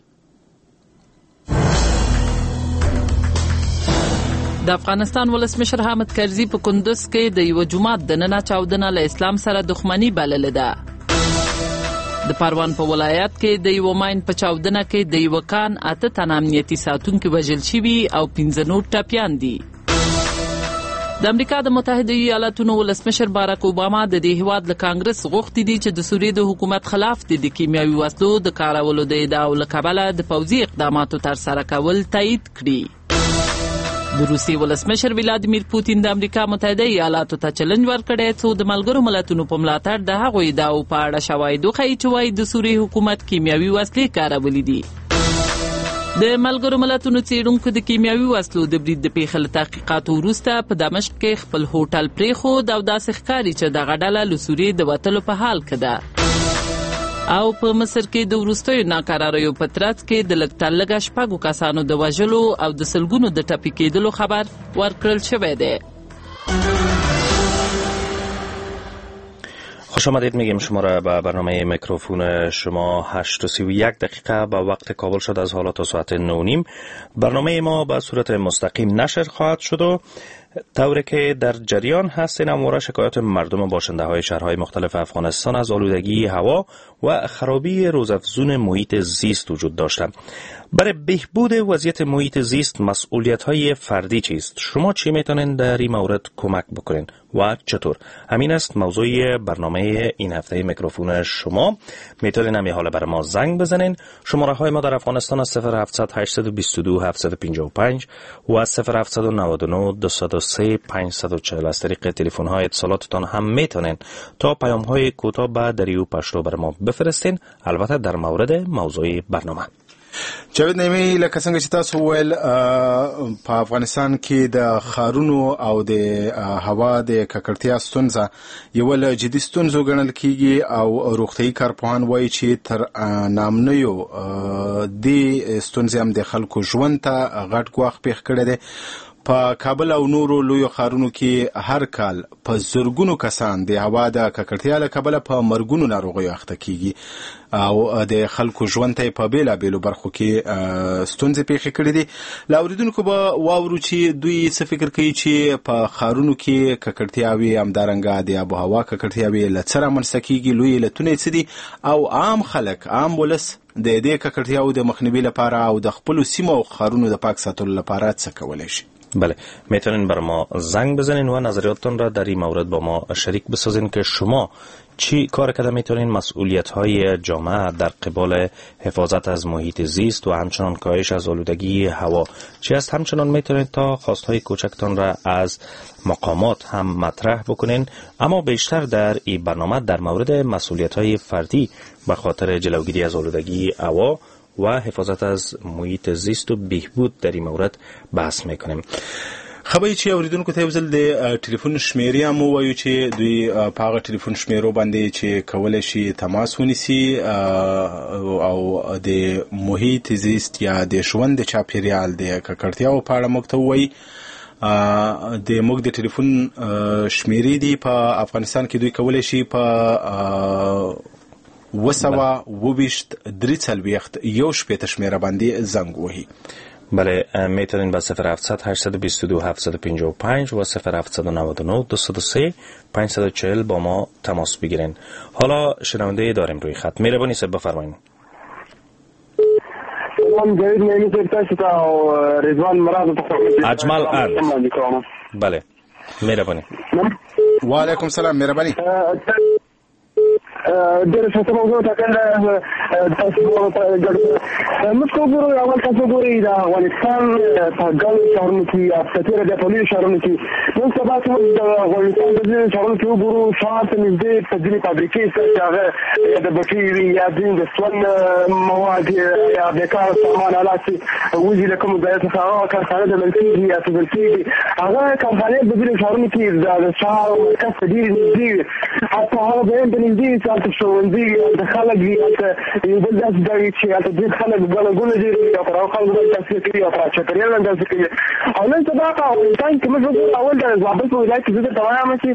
د افغانستان ولسمشر حامد کرزي په کندوز کې د یو جماعت د ننه چاودنه له اسلام سره دښمني بللې ده. د پروان په ولایت کې د یو ماین په چاودنه کې د یو کان 8 تن امنیتي ساتونکي وژل شوي او 15 نور ټپیان دي. د امریکا د متحده ایالاتونو ولسمشر باراک اوباما د دې هیواد له کانګرس غوښتي دي چې د سوریې د حکومت خلاف د کیمیاوي وسلو د کارولو د ادعاو له کبله د پوځي اقداماتو تر سره کول تایید کړي. د روسیې ولسمشر ولادیمیر پوتین د امریکا متحده ایالاتو ته چیلنج ورکړی څو د ملګرو ملتونو په ملاتړ د هغو ادعاو په اړه شواهد وښیي چې وایي د سوریې حکومت کیمیاوي وسلې کارولې دي. د ملګرو ملتونو څېړونکو د کیمیاوي وسلو د برید د پیښې له تحقیقاتو وروسته په دمشق کې خپل هوټل پرېښود او داسې ښکاري چې دغه ډله له سوریې د وتلو په حال کې ده. او په مصر کې د وروستیو ناکراریو په ترڅ کې د لږ 6 کسانو د وژلو او د سلګونو د ټپي کېدلو خبر ورکړل شوی دی. خوش آمدید میگیم شما را به برنامه میکروفون شما. 8:31 به وقت کابل شد از حالا تا ساعت 9:30 برنامه ما به صورت مستقیم نشر خواهد شد و طوری که در جریان هست این امور شکایات مردم باشنده های شهرهای مختلف افغانستان از آلودگی هوا و خرابی روزافزون محیط زیست وجود داشتند. برای بهبود وضعیت محیط زیست مسئولیت های فردی چیست؟ شما چی میتونین در این مورد کمک بکنین و چطور؟ همین است موضوع برنامه این هفته میکروفون شما. میتونین هم حالا برای ما زنگ بزنین. شماره های ما در افغانستان از 0700 822 755 و 0799 203 540 از طریق تلفن های اتصالاتتان هم میتونین تا پیام های کوتاه به دریو پشتو برای ما بفرستین، البته در مورد موضوع برنامه. جاوید نیمی لکه څنګه چې تاسو ویل په افغانستان کې د ښارونو او د هوا د ککړتیا ستونزه یو له جدي ستونزو ګڼل کیږي او روغتیايي کارپوهان وایي چې تر نامنیو د ستونزې هم د خلکو ژوند ته غټ ګواښ پیښ کړی دی. په کابل او نورو لویو ښارونو کې هر کال په زرګونو کسان د هوا د ککړتیا له کبله په مرګونو ناروغیو اخته کیږي او د خلکو ژوند ته په بیلابیلو برخو کې ستونزې پیښې کړې دي. له اورېدونکو به واورو چې دوی څه فکر کوي چې په ښارونو کې ککړتیاوې همدارنګه د آب و هوا ککړتیاوې له څه رامنځته کیږي، لوی علتونه یې څه دي او عام خلک عام ولس د دې ککړتیاوو د مخنیوي لپاره او د خپلو سیمو او ښارونو د پاک ساتلو لپاره څه کولی شي. بله، میتونین بر ما زنگ بزنین و نظریاتتون را در این مورد با ما شریک بسازین که شما چی کار کرده میتونین مسئولیت های جامعه در قبال حفاظت از محیط زیست و همچنان کاهش از آلودگی هوا چی است. همچنان میتونید تا خواستهای کوچکتان را از مقامات هم مطرح بکنین، اما بیشتر در این برنامه در مورد مسئولیت های فردی به خاطر جلوگیری از آلودگی هوا و حفاظت از محیط زیست و بهبود در این مورد بحث میکنیم. خبرې چې اوریدونکو ته یو ځل د ټلیفون شمیرې هم ووایو چې دوی په هغه ټلیفون شمیرو باندې چې کولی شي تماس ونیسي او د محیط زیست یا د ژوند د چاپیریال د ککړتیاو په اړه موږ ته ووایي. د موږ د ټلیفون شمیرې دي په افغانستان کې دوی کولی شي په 223 شمیره باندې زنگ وهي. بله، میتونین با 0700 822 755 و 0799 203 540 با ما تماس بگیرین. حالا شنونده داریم روی خط. مهربانی صاحب بفرمایید. سلام، جاوید نعیمی صاحب تاسو ته او رضوان مراد اجمل بله، مهربانی. و علیکم السلام، مهربانی. ډېر څه موضوع ټاکل تاسو موږ وګورو اول تاسو ګورئ د افغانستان په ګڼو ښارونو کې په تېره د ټولو ښارونو کې نن سبا چې موږ د افغانستان د ځینو ښارونو کې وګورو ښار ته نږدې په ځینې فابریکې شته چې هغه د بټۍ وي یا ځینې د سون مواد یا بېکاره سامان الات چې وځي له کومو ځایو څخه هغه کارخانه بلل کېږي یا سوځل کېږي. هغه کارخانې د ځینو ښارونو کې د ښار مرکز ته ډېرې نږدې وي، حتی هغه ځایونه ته نږدې وي چې هلته ښوونځي هلته خلک وي، هلته یو بل داسې ځای وي چې هلته ډېر خلک ګڼه ګوڼه ډېر وي او پر هغو خلکو باندې تاثیر کوي او پر چاپېریال باندې تاثیر کوي. او نن سبا په افغانستان کې موږ وګورو اول د زابل په ولایت کې زه درته وایم چې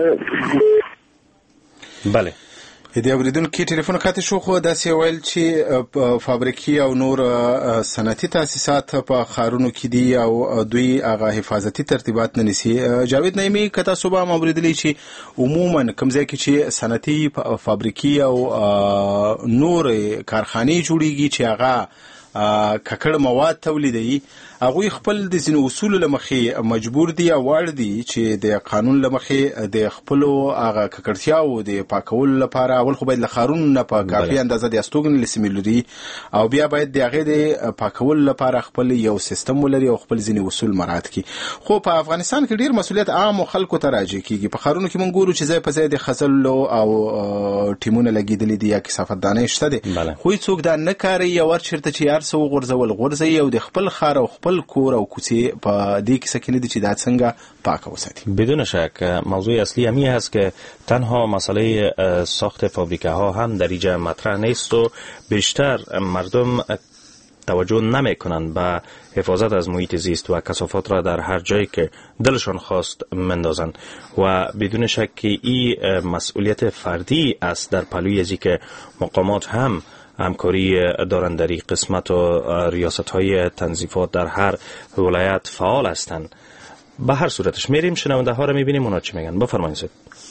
بله د اوریدونکو ټلیفون قطع شو، خو داسې ویل چې فابریکې او نور صنعتي تاسیسات په ښارونو کې دي او دوی هغه حفاظتي ترتیبات نه نیسي. جاوید نعیمي که تاسو به هم اورېدلی چې عموما کوم ځای کې چې صنعتي فابریکې او نور کارخانې جوړېږي چې هغه ککړ مواد تولیدوي، هغوی خپل د ځینو اصولو له مخې مجبور دي او واړ دي چې د قانون له مخې د خپلو هغه ککړتیاو د پاکولو لپاره اول خو باید له ښارونو نه په کافي اندازه د استوګنې له سیمې لري او بیا باید د هغې د پاکولو لپاره خپل یو سیستم ولري او خپل ځینې اصول مراعات کړي. خو په افغانستان کې ډېر مسؤلیت عامو خلکو ته راجع کېږي. په ښارونو کې موږ ګورو چې ځای په ځای د خځلو او ټیمونه لګېدلي دي یا کثافتدانۍ شته دي، خو هېڅوک دا نه کاروي یا ور چېرته چې هر څه وغورځوي او د خپل ښار او خپل کور او کوڅې په دې کیسه کې نه دي چې دا څنګه پاکه وساتي. بدون شک موضوع اصلی همی هست که تنها مسئله ساخت فابریکه ها هم در اینجا مطرح نیست و بیشتر مردم توجه نمی کنند به حفاظت از محیط زیست و کثافات را در هر جایی که دلشان خواست مندازند و بدون شک این مسئولیت فردی است در پلوی ازی که مقامات هم همکاری دارند در این قسمت و ریاست های تنظیفات در هر ولایت فعال هستند. به هر صورتش میریم شنونده ها را میبینیم اونا چی میگن. بفرمایید.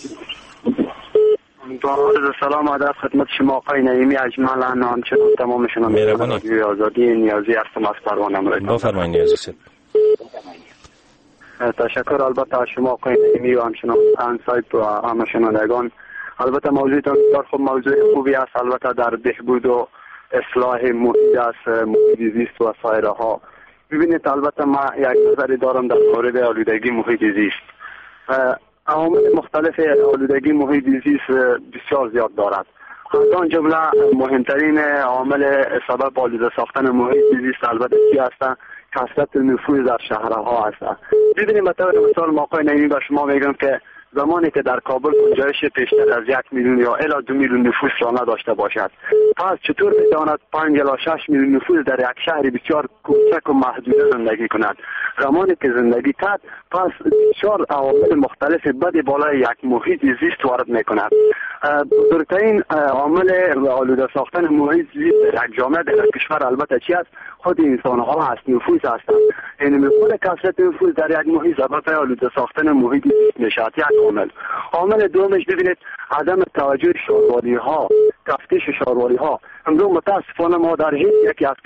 سلام ادب خدمت شما آقای نعیمی اجمل و همچنین تمام شنوندگان رادیو آزادی. نیازی هستم از پروانه امروز. بفرمایید نیازی صاحب. تشکر البته از شما آقای نعیمی و همچنین انسایت و همه شنوندگان. البته موضوعتان بسیار خوب موضوع خوبی است، البته در بهبود و اصلاح محیط است، محیط زیست و سایره ها. ببینید البته ما یک نظری دارم در مورد آلودگی محیط زیست. عوامل مختلف آلودگی محیط زیست بسیار زیاد دارد. از آن جمله مهمترین عامل سبب آلوده ساختن محیط زیست البته چی هستند؟ کثرت نفوذ در شهرها هست. ببینید مثلا مثال آقای نعیمی به شما میگم که زمانی که در کابل گنجایش بیشتر از 1 میلیون یا الی 2 میلیون نفوس را نداشته باشد. پس چطور میتواند 5 الی 6 میلیون نفوس در یک شهر بسیار کوچک و محدود زندگی کند؟ زمانی که زندگی کرد، پس بسیار عوامل مختلف بد بالای یک محیط زیست وارد میکند. بزرگترین عامل آلوده ساختن محیط زیست در یک جامعه در کشور البته چی است؟ خود انسان ها هست، نفوس هستند. یعنی خود کثرت نفوس در یک محیط سبب آلوده ساختن محیط زیست میشود. یک عامل دومش ببینید عدم توجه شهرواری ها، تفتیش شهرواری ها. امروز متاسفانه ما در هیچ یکی از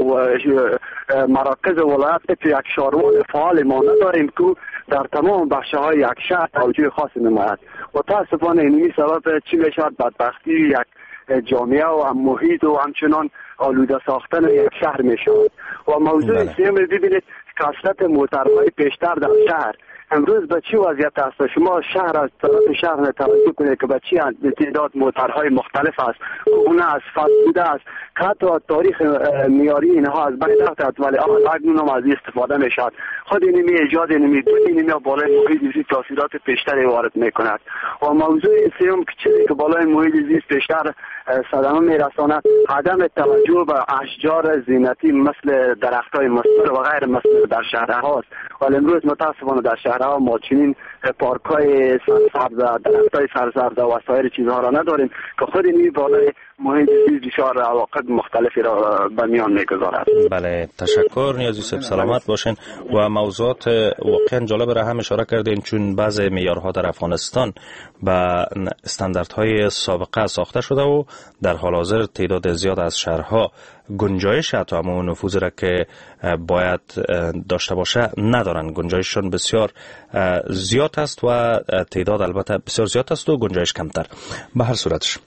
مراکز ولایت یک شهروار فعال ما نداریم که در تمام بخش های یک شهر توجه خاصی نماید. متاسفانه این سبب چی میشود؟ بدبختی یک جامعه و محیط و همچنان آلوده ساختن یک شهر میشود. و موضوع سوم ببینید کثرت موترهای بیشتر در شهر. امروز به چی وضعیت است؟ شما شهر از شهر توجه کنید که به چی تعداد موترهای مختلف است، اون از فاسد است که حتی تاریخ میاری اینها از بین رفته، ولی اکنون از استفاده میشد. خود اینمی ایجاد اینمی بالای محیط زیست تاثیرات بیشتری وارد میکند. و موضوع سوم که بالای محیط زیست بیشتر صدمه میرساند عدم توجه به اشجار زینتی مثل درختای مثمر و غیر مثمر در شهرها است. ولی امروز متاسفانه در شهرها ما چنین پارک‌های سرسبز، درختای سرسبز و سایر چیزها را نداریم که خود این بالای محیط زیست بسیار عواقب مختلفی را به میان میگذارد. بله، تشکر نیاز یوسف، سلامت باشین. و موضوعات واقعا جالب را هم اشاره کردین، چون بعضی معیارها در افغانستان به استانداردهای سابقه ساخته شده و در حال حاضر تعداد زیاد از شهرها گنجایش حتی همون نفوذ را که باید داشته باشه ندارن. گنجایششون بسیار زیاد است و تعداد البته بسیار زیاد است و گنجایش کمتر. به هر صورتش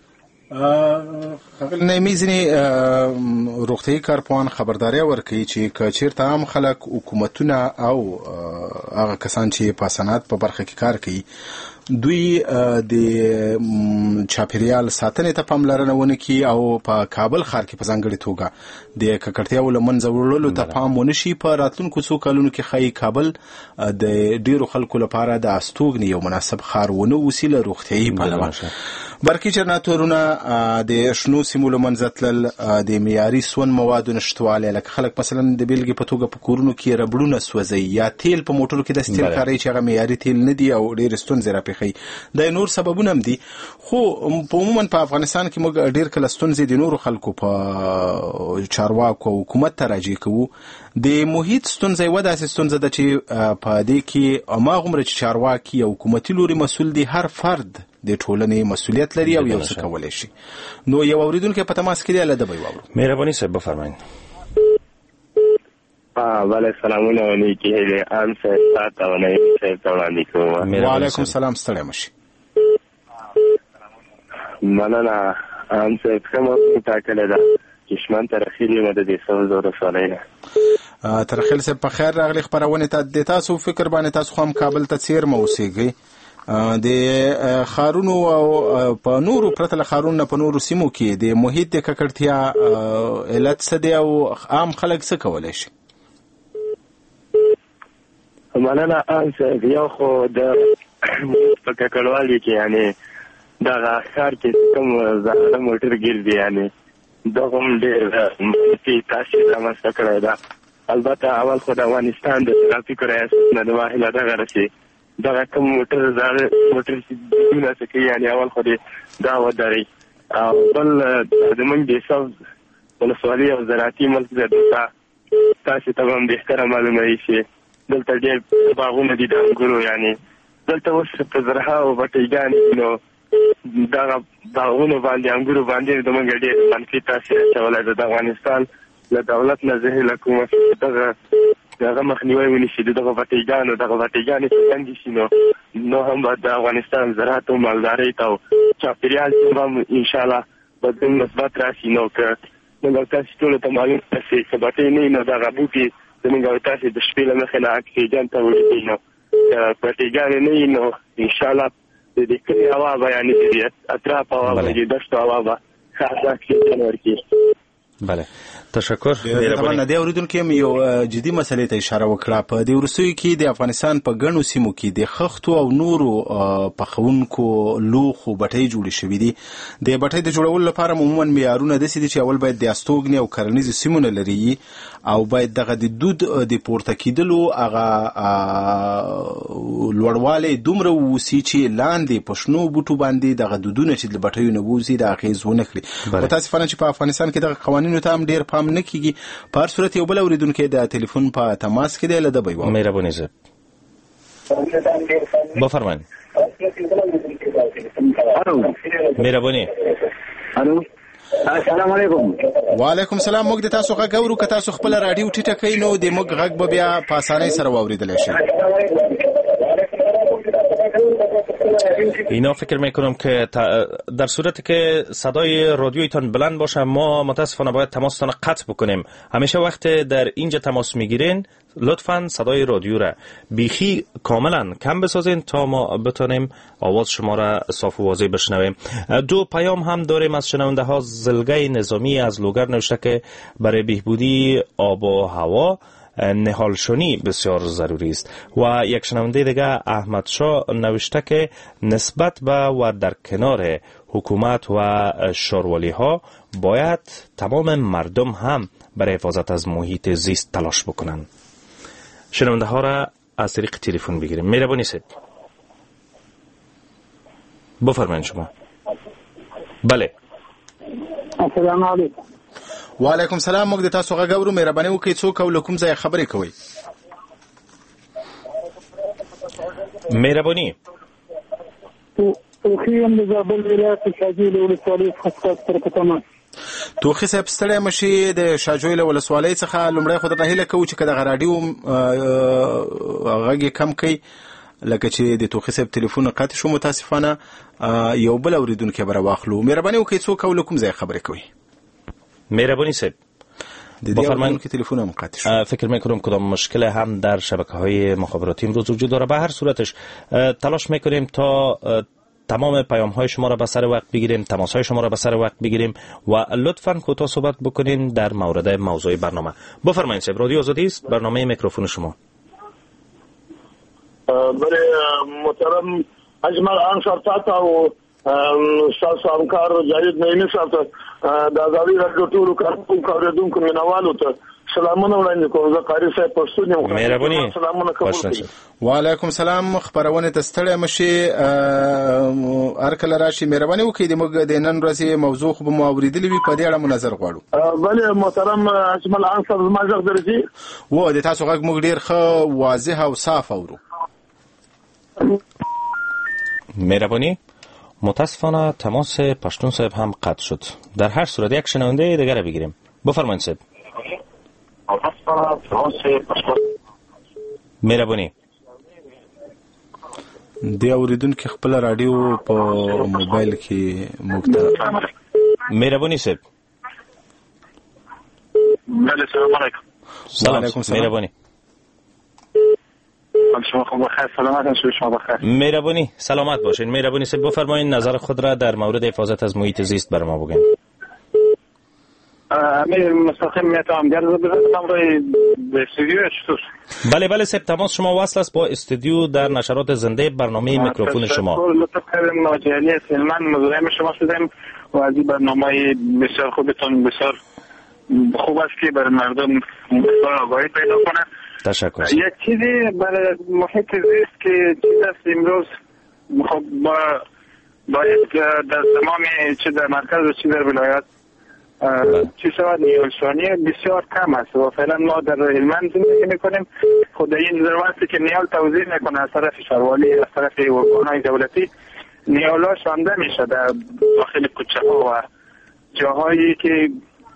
نمیزنی روغتیایی کارپوهان خبرداری ورکوي چې چیرته عام خلک حکومتونه او هغه کسان چې په صنعت په برخه کې کار کوي دوی د چاپیریال ساتنې ته پاملرنه ونه کړي او په کابل ښار کې په ځانګړې توګه د ککړتیاو له منځه وړلو ته پام ونه شي. په راتلونکو څو کلونو کې ښایي کابل د ډیرو خلکو لپاره د استوګنې یو مناسب ښار ونه اوسي له روغتیایي پلوه. برقي جنراتورونه د شنو سیمو له منځه تلل، د معیاري سون موادو نشتوالی، لکه خلک مثلا د بیلګې په توګه په کورونو کې ربړونه سوځوي یا تیل په موټرو کې داسې تیل کاروي چې هغه معیاري تیل نه دي او ډېرې ستونزې راپېښوي. دا نور سببونه هم دي. خو په عموما په افغانستان کې موږ ډېر کله ستونزې د نورو خلکو په چارواکو او حکومت ته راجع کوو. د محیط ستونزه یوه داسې ستونزه ده چې په دې کې هماغومره چې چارواکي او حکومتي لوري مسؤل دي، هر فرد د ټولنې مسؤلیت لري او یو څه کولی شي. نو یو اوریدونکی په تماس کې دی، له ده به یې واورو. مهرباني صاحب بفرمایئ. بله، سلامونه و نیکې هیلې. عام صاحب تا ته و نعیم صاحب ته وړاندې کوم. وعلیکم السلام، ستړی مه شي. مننه. عام صاحب ښه موضوع ټاکلې ده. کشمن ترخیل یم د دې سوز ولسوالۍ نه. ترخیل صاحب په خیر راغلي خپرونې ته. د تاسو فکر باندې تاسو خو هم کابل ته څیرمه اوسېږئ. د ښارونو او په نورو پرته له ښارونو نه په نورو سیمو کې د محیط د ککړتیا علت څه دی او عام خلک څه کولی شي؟ مننه عام صاحب. یو خو د په ککړوالي کې یعنې دغه ښار کې کوم زاړه موټر ګرځي، یعنې دغه هم ډېر منفي تاثیر رامنځته کړی ده. البته اول خو د افغانستان د ترافیکو ریاست نه د واحله دغه رسي دغه کوم موټر زاړه موټر چې دونه څه کوي، یعنې اول خو دې دا ودرئ. او بل زموږ د سوز ولسوالي او زراعتي ملک دی، دلته تاسې ته به هم بهتره معلومه وي چې دلته ډېر باغونه دي د انګورو، یعنې دلته اوس په زرهاو بټۍ نو دغه باغونو باندې انګورو باندې زموږ ډېر منفي تاثیر اچولی ده. د افغانستان له دولت نه زه هیله کوم چې دغه مخنیوی ونیسي، دغه بټۍ چې بندې شي نو هم به د افغانستان زراعت او مالدارۍ ته او چاپېریال ته هم انشاءالله بدلون مثبت راشي. نو که موږ او تاسې ټولو ته معلوم شي که بټۍ نه وي نو دغه بوټي زموږ او تاسې د شپې له مخې نه اکسیجن ته وړي کوي. نو که بټېګانې نه وي نو انشاءالله د کلي هوا به یعنې د اطراف هوا به د دشتو هوا به ښه اکسیجن ورکړي. بله، تشکر. طبعا د اوریدونکو یو جدي مسلې ته اشاره وکړه. په دې ورسوي کې د افغانستان په ګڼو سیمو کې د خښتو او نورو پخونکو لوخو بټۍ جوړې شوې دي. د بټۍ د جوړولو لپاره عموما معیارونه داسې دي چې اول باید د استوګنې او کرنیزو سیمونه لري او باید دغه د دود د پورته کېدلو هغه لوړوالی دومره ووسي چې لاندې په شنو بوټو باندې دغه دودونه چې د بټیو نه ووځي د اغېز ونه کړي. متاسفانه چې په افغانستان کې دغه قوانینو ته هم ډېر پام نه کېږي. په هر صورت یو بل اورېدونکی د ټلیفون په تماس کې دی، له ده به یې واورو. مهرباني صاحب بفرمایئ. مهرباني. السلام علیکم. وعلیکم سلام. موږ د تاسو غږ اورو. که تاسو خپل رادیو ټیټه کړئ نو د موږ غږ به بیا په اسانۍ سره واورېدلی شي. اینا فکر میکنم که در صورتی که صدای رادیویتان بلند باشه ما متاسفانه باید تماستان قطع بکنیم. همیشه وقت در اینجا تماس میگیرین لطفاً صدای رادیو را بیخی کاملا کم بسازین تا ما بتونیم آواز شما را صاف و واضح بشنویم. دو پیام هم داریم از شنونده ها. زلگه نظامی از لوگر نوشته که برای بهبودی آب و هوا نهالشونی بسیار ضروری است و یک شنونده دیگه احمد شاه نوشته که نسبت به و در کنار حکومت و شاروالی ها باید تمام مردم هم برای حفاظت از محیط زیست تلاش بکنن. شنونده ها را از طریق تلفن بگیریم. مهربانی صاحب بفرمایید شما. بله. السلام علیکم. وعلیکم سلام. موږ د تاسو غږ اورو. مهرباني وکړئ څوک او له کوم ځایه خبرې کوئ؟ مهرباني. توخی یم د زابل ولایت شاجوی له ولسوالۍ څخه سره په تماس. توخی صاحب ستړی مشي. د شاجوی له ولسوالۍ څخه لومړی خو درنه هیله کوو چې که دغه راډیو غږ یې کم کړئ لکه چې د توخی صاحب تلیفون قطع شو. متاسفانه یو بل اورېدونکی به راواخلو. مهرباني وکړئ څوک او له کوم ځایه خبرې کوئ؟ مهربانی صاحب بفرمایید که تلفن هم قطع شد. فکر میکنم کدام مشکل هم در شبکه‌های مخابراتی امروز وجود داره. به هر صورتش تلاش میکنیم تا تمام پیام های شما را به سر وقت بگیریم، تماس های شما را به سر وقت بگیریم و لطفاً کوتاه صحبت بکنین در مورد موضوع برنامه. بفرمایید صاحب. رادیو آزادی است. برنامه میکروفون شما. برای محترم اجمل انصار تا و استاد همکار جاوید نعیمی صاحب ته د ازادي راډیو ټولو کاروونکو مینوالو ته سلامونه وړاندې کوم. زه قاری صاحب پښتون یم. مهرباني. سلامونه کوم. وعلیکم سلام. خبرونه ته ستړی مشي. هر کله راشي. مهرباني وکړئ د موږ د نن ورځې موضوع خو به مو اورېدلې وي، په دې اړه مو نظر غواړو. بله محترم اجمل انصار زما غږ درځي؟ و د تاسو غږ موږ ډېر ښه واضح او صاف اورو. مهرباني. متاسفانه تماس پشتون صاحب هم قطع شد. در هر صورت یک شنونده دیگر را بگیریم. بفرمایید صاحب. مهرباني. د اوریدونکو خپل رادیو په موبایل کې مکته. مهرباني صاحب. السلام علیکم. سلام. مهرباني. شما خوب بخیر. سلامت باشید. شما بخیر. مهربانی. سلامت باشین. مهربانی صاحب بفرمایید نظر خود را در مورد حفاظت از محیط زیست بر ما بگین. امیر مستقیم میتونم گرد بزنم روی استودیو چطور؟ بله بله صاحب تماس شما وصل است با استودیو در نشرات زنده برنامه میکروفون شما. لطف کردیم ناجیلی سلمان مزاحم شما شدیم و از این برنامه بسیار خوبتون بسیار خوب است که برای مردم آگاهی پیدا کنه. تشکر. یک چیزی برای محیط زیست که چیز است امروز خب باید در تمام چه در مرکز و چه در ولایت چی شود نیالشانی بسیار کم است و فعلا ما در هلمند زندگی میکنیم. خود این ضرورتی که نیال توزیع میکنه از طرف شاروالی از طرف ارگان‌های دولتی نیالا شانده میشه در داخل کوچه ها و جاهایی که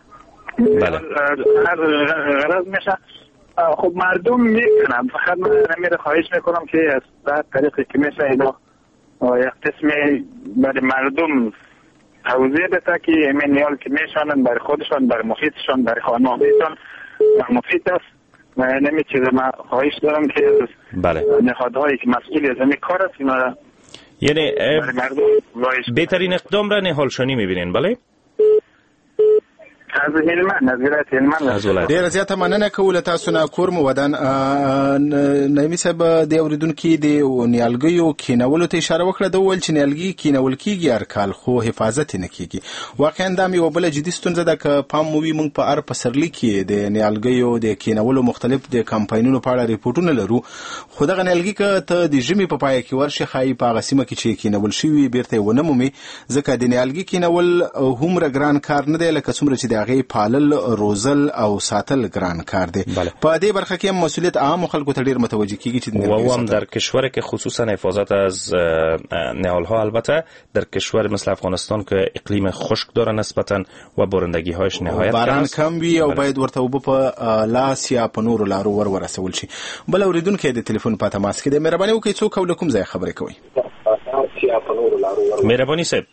غرض میشه. خب مردم میکنم فقط من امیر خواهش میکنم که از طریقی که میشه اینا یک قسمی برای مردم توضیح بده که همین نیال که میشانن برای خودشان برای محیطشان برای خانوادهشان مفید است و نمی چیز من خواهش دارم که نهادهایی که مسئولی از همین کار است اینا یعنی بهترین اقدام را نهالشانی میبینین. بله از هلمند، از ولایت هلمند. ډیره زیاته مننه کوله تاسو نه کورم ودان نایمي صاحب د اوریدونکو د نیالګیو کینولو ته اشاره وکړه د ول چې نیالګي کینول کیږي هر کال خو حفاظت نه کیږي. واقعا دا مې وبله جدي ستونزه ده که پام مووي مونږ په ار پسرلی کې د نیالګیو د کینولو مختلف د کمپاینونو په اړه ریپورتونه لرو خو دغه نیالګي که ته د ژمي په پای کې ورشي خای په غسیمه کې چې کینول شي بیرته ونه مومي ځکه د نیالګي کینول هومره ګران کار نه دی لکه څومره چې د هغې پالل روزل او ساتل ګران کار دی. په دې برخه کې هم مسئولیت عام خلکو ته ډیر متوجه کیږي چې و هم در کشوری که خصوصا حفاظت از نهالها البته در کشور مثل افغانستان که اقلیم خشک داره نسبتا و بارندگی هایش نهایت باران کم وي او باید ورته اوبه په لاس یا په نورو لارو ورسول شي. بل اوریدونکو د تلیفون په تماس کې د مهرباني وکړئ څوک او کوم ځای خبرې کوي؟ مهربانی صاحب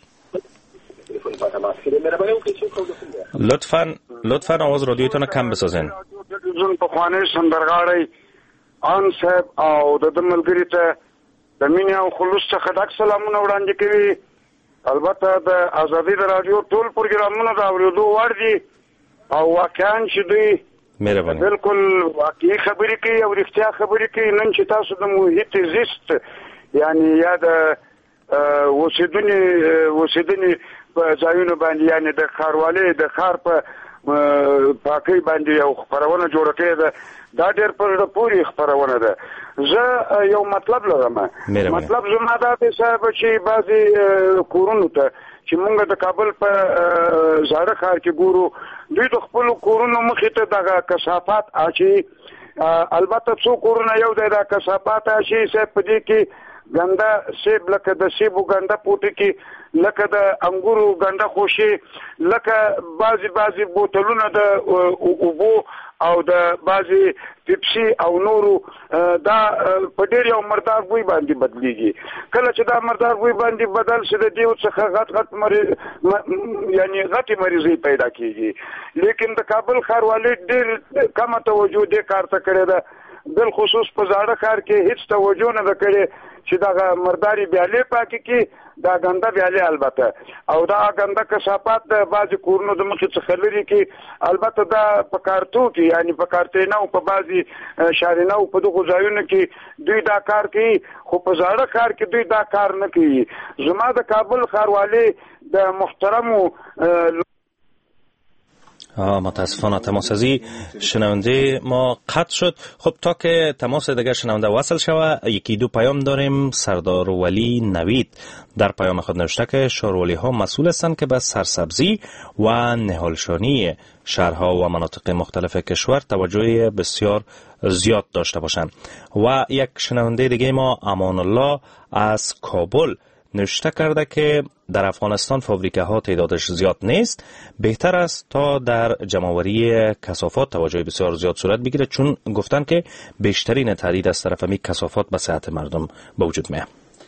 لطفاً آواز رادیوتون کم بسازین. جون په خوانې سندرغاړی ان صاحب او د ملګری ته د مینې او خلوص څخه ډک سلامونه وړاندې کوي. البته د ازادي رادیو ټول پروګرامونه دا اوریدو وړ دي او واقعا چې دوی مهرباني بالکل واقعي خبرې کوي او رښتیا خبرې کوي. نن چې تاسو د محیط زیست یعنی یا د اوسېدنې په ځایونو باندې یعنی د ښاروالۍ د ښار په پاکۍ باندې یو خپرونه جوړه کړې ده دا ډېر په زړه پورې خپرونه ده. زه یو مطلب لرم. مطلب زما دا دی صاحب چې بعضې کورونو ته چې موږ د کابل په زاړه ښار کې ګورو دوی د خپلو کورونو مخې ته دغه کثافات اچوي. البته څو کورونه یو دی دا کثافات اچوي صاحب په دې کې ګنده سیب لکه د سیبو ګنده پوټي کې لکه د انګورو ګنده خوشي لکه بعضی بوتلونه د اوبو او د بعضی پیپسي او نورو دا په ډېر یو مردار بوی باندې بدلیږي. کله چې دا مردار بوی باندې بدل شي د دیو څخه غټ یعنی غټي مریضي پیدا کیږي. لیکن د کابل ښاروالۍ ډېر کمه توجه دې کار ته کړې ده. بالخصوص په زاړه ښار کې هیڅ توجه نه ده کړې چې دغه مرداري بیالې پاکې کړي دا ګنده بیالې البته او دا ګنده کثافات د بعضې کورونو د مخې څخه لرې کړي. البته دا په کارتو کې یعنی په کارتینا او په بعضې شارینه او په دغو ځایونو کې دوی دا کار کوي خو په زاړه ښار کې دوی دا کار نه کوي. زما د کابل ښاروالۍ د محترمو متاسفانه تماس از شنونده ما قطع شد. خب تا که تماس دیگر شنونده وصل شوه یکی دو پیام داریم. سردار ولی نوید در پیام خود نوشته که شهرولی ها مسئول هستند که به سرسبزی و نهالشانی شهرها و مناطق مختلف کشور توجه بسیار زیاد داشته باشند. و یک شنونده دیگه ما امان الله از کابل نوشته کرده که در افغانستان فابریکه ها تعدادش زیاد نیست، بهتر است تا در جمع‌آوری کثافات توجه بسیار زیاد صورت بگیره، چون گفتن که بیشترین تهدید از طرف می کثافات به صحت مردم به وجود میاد.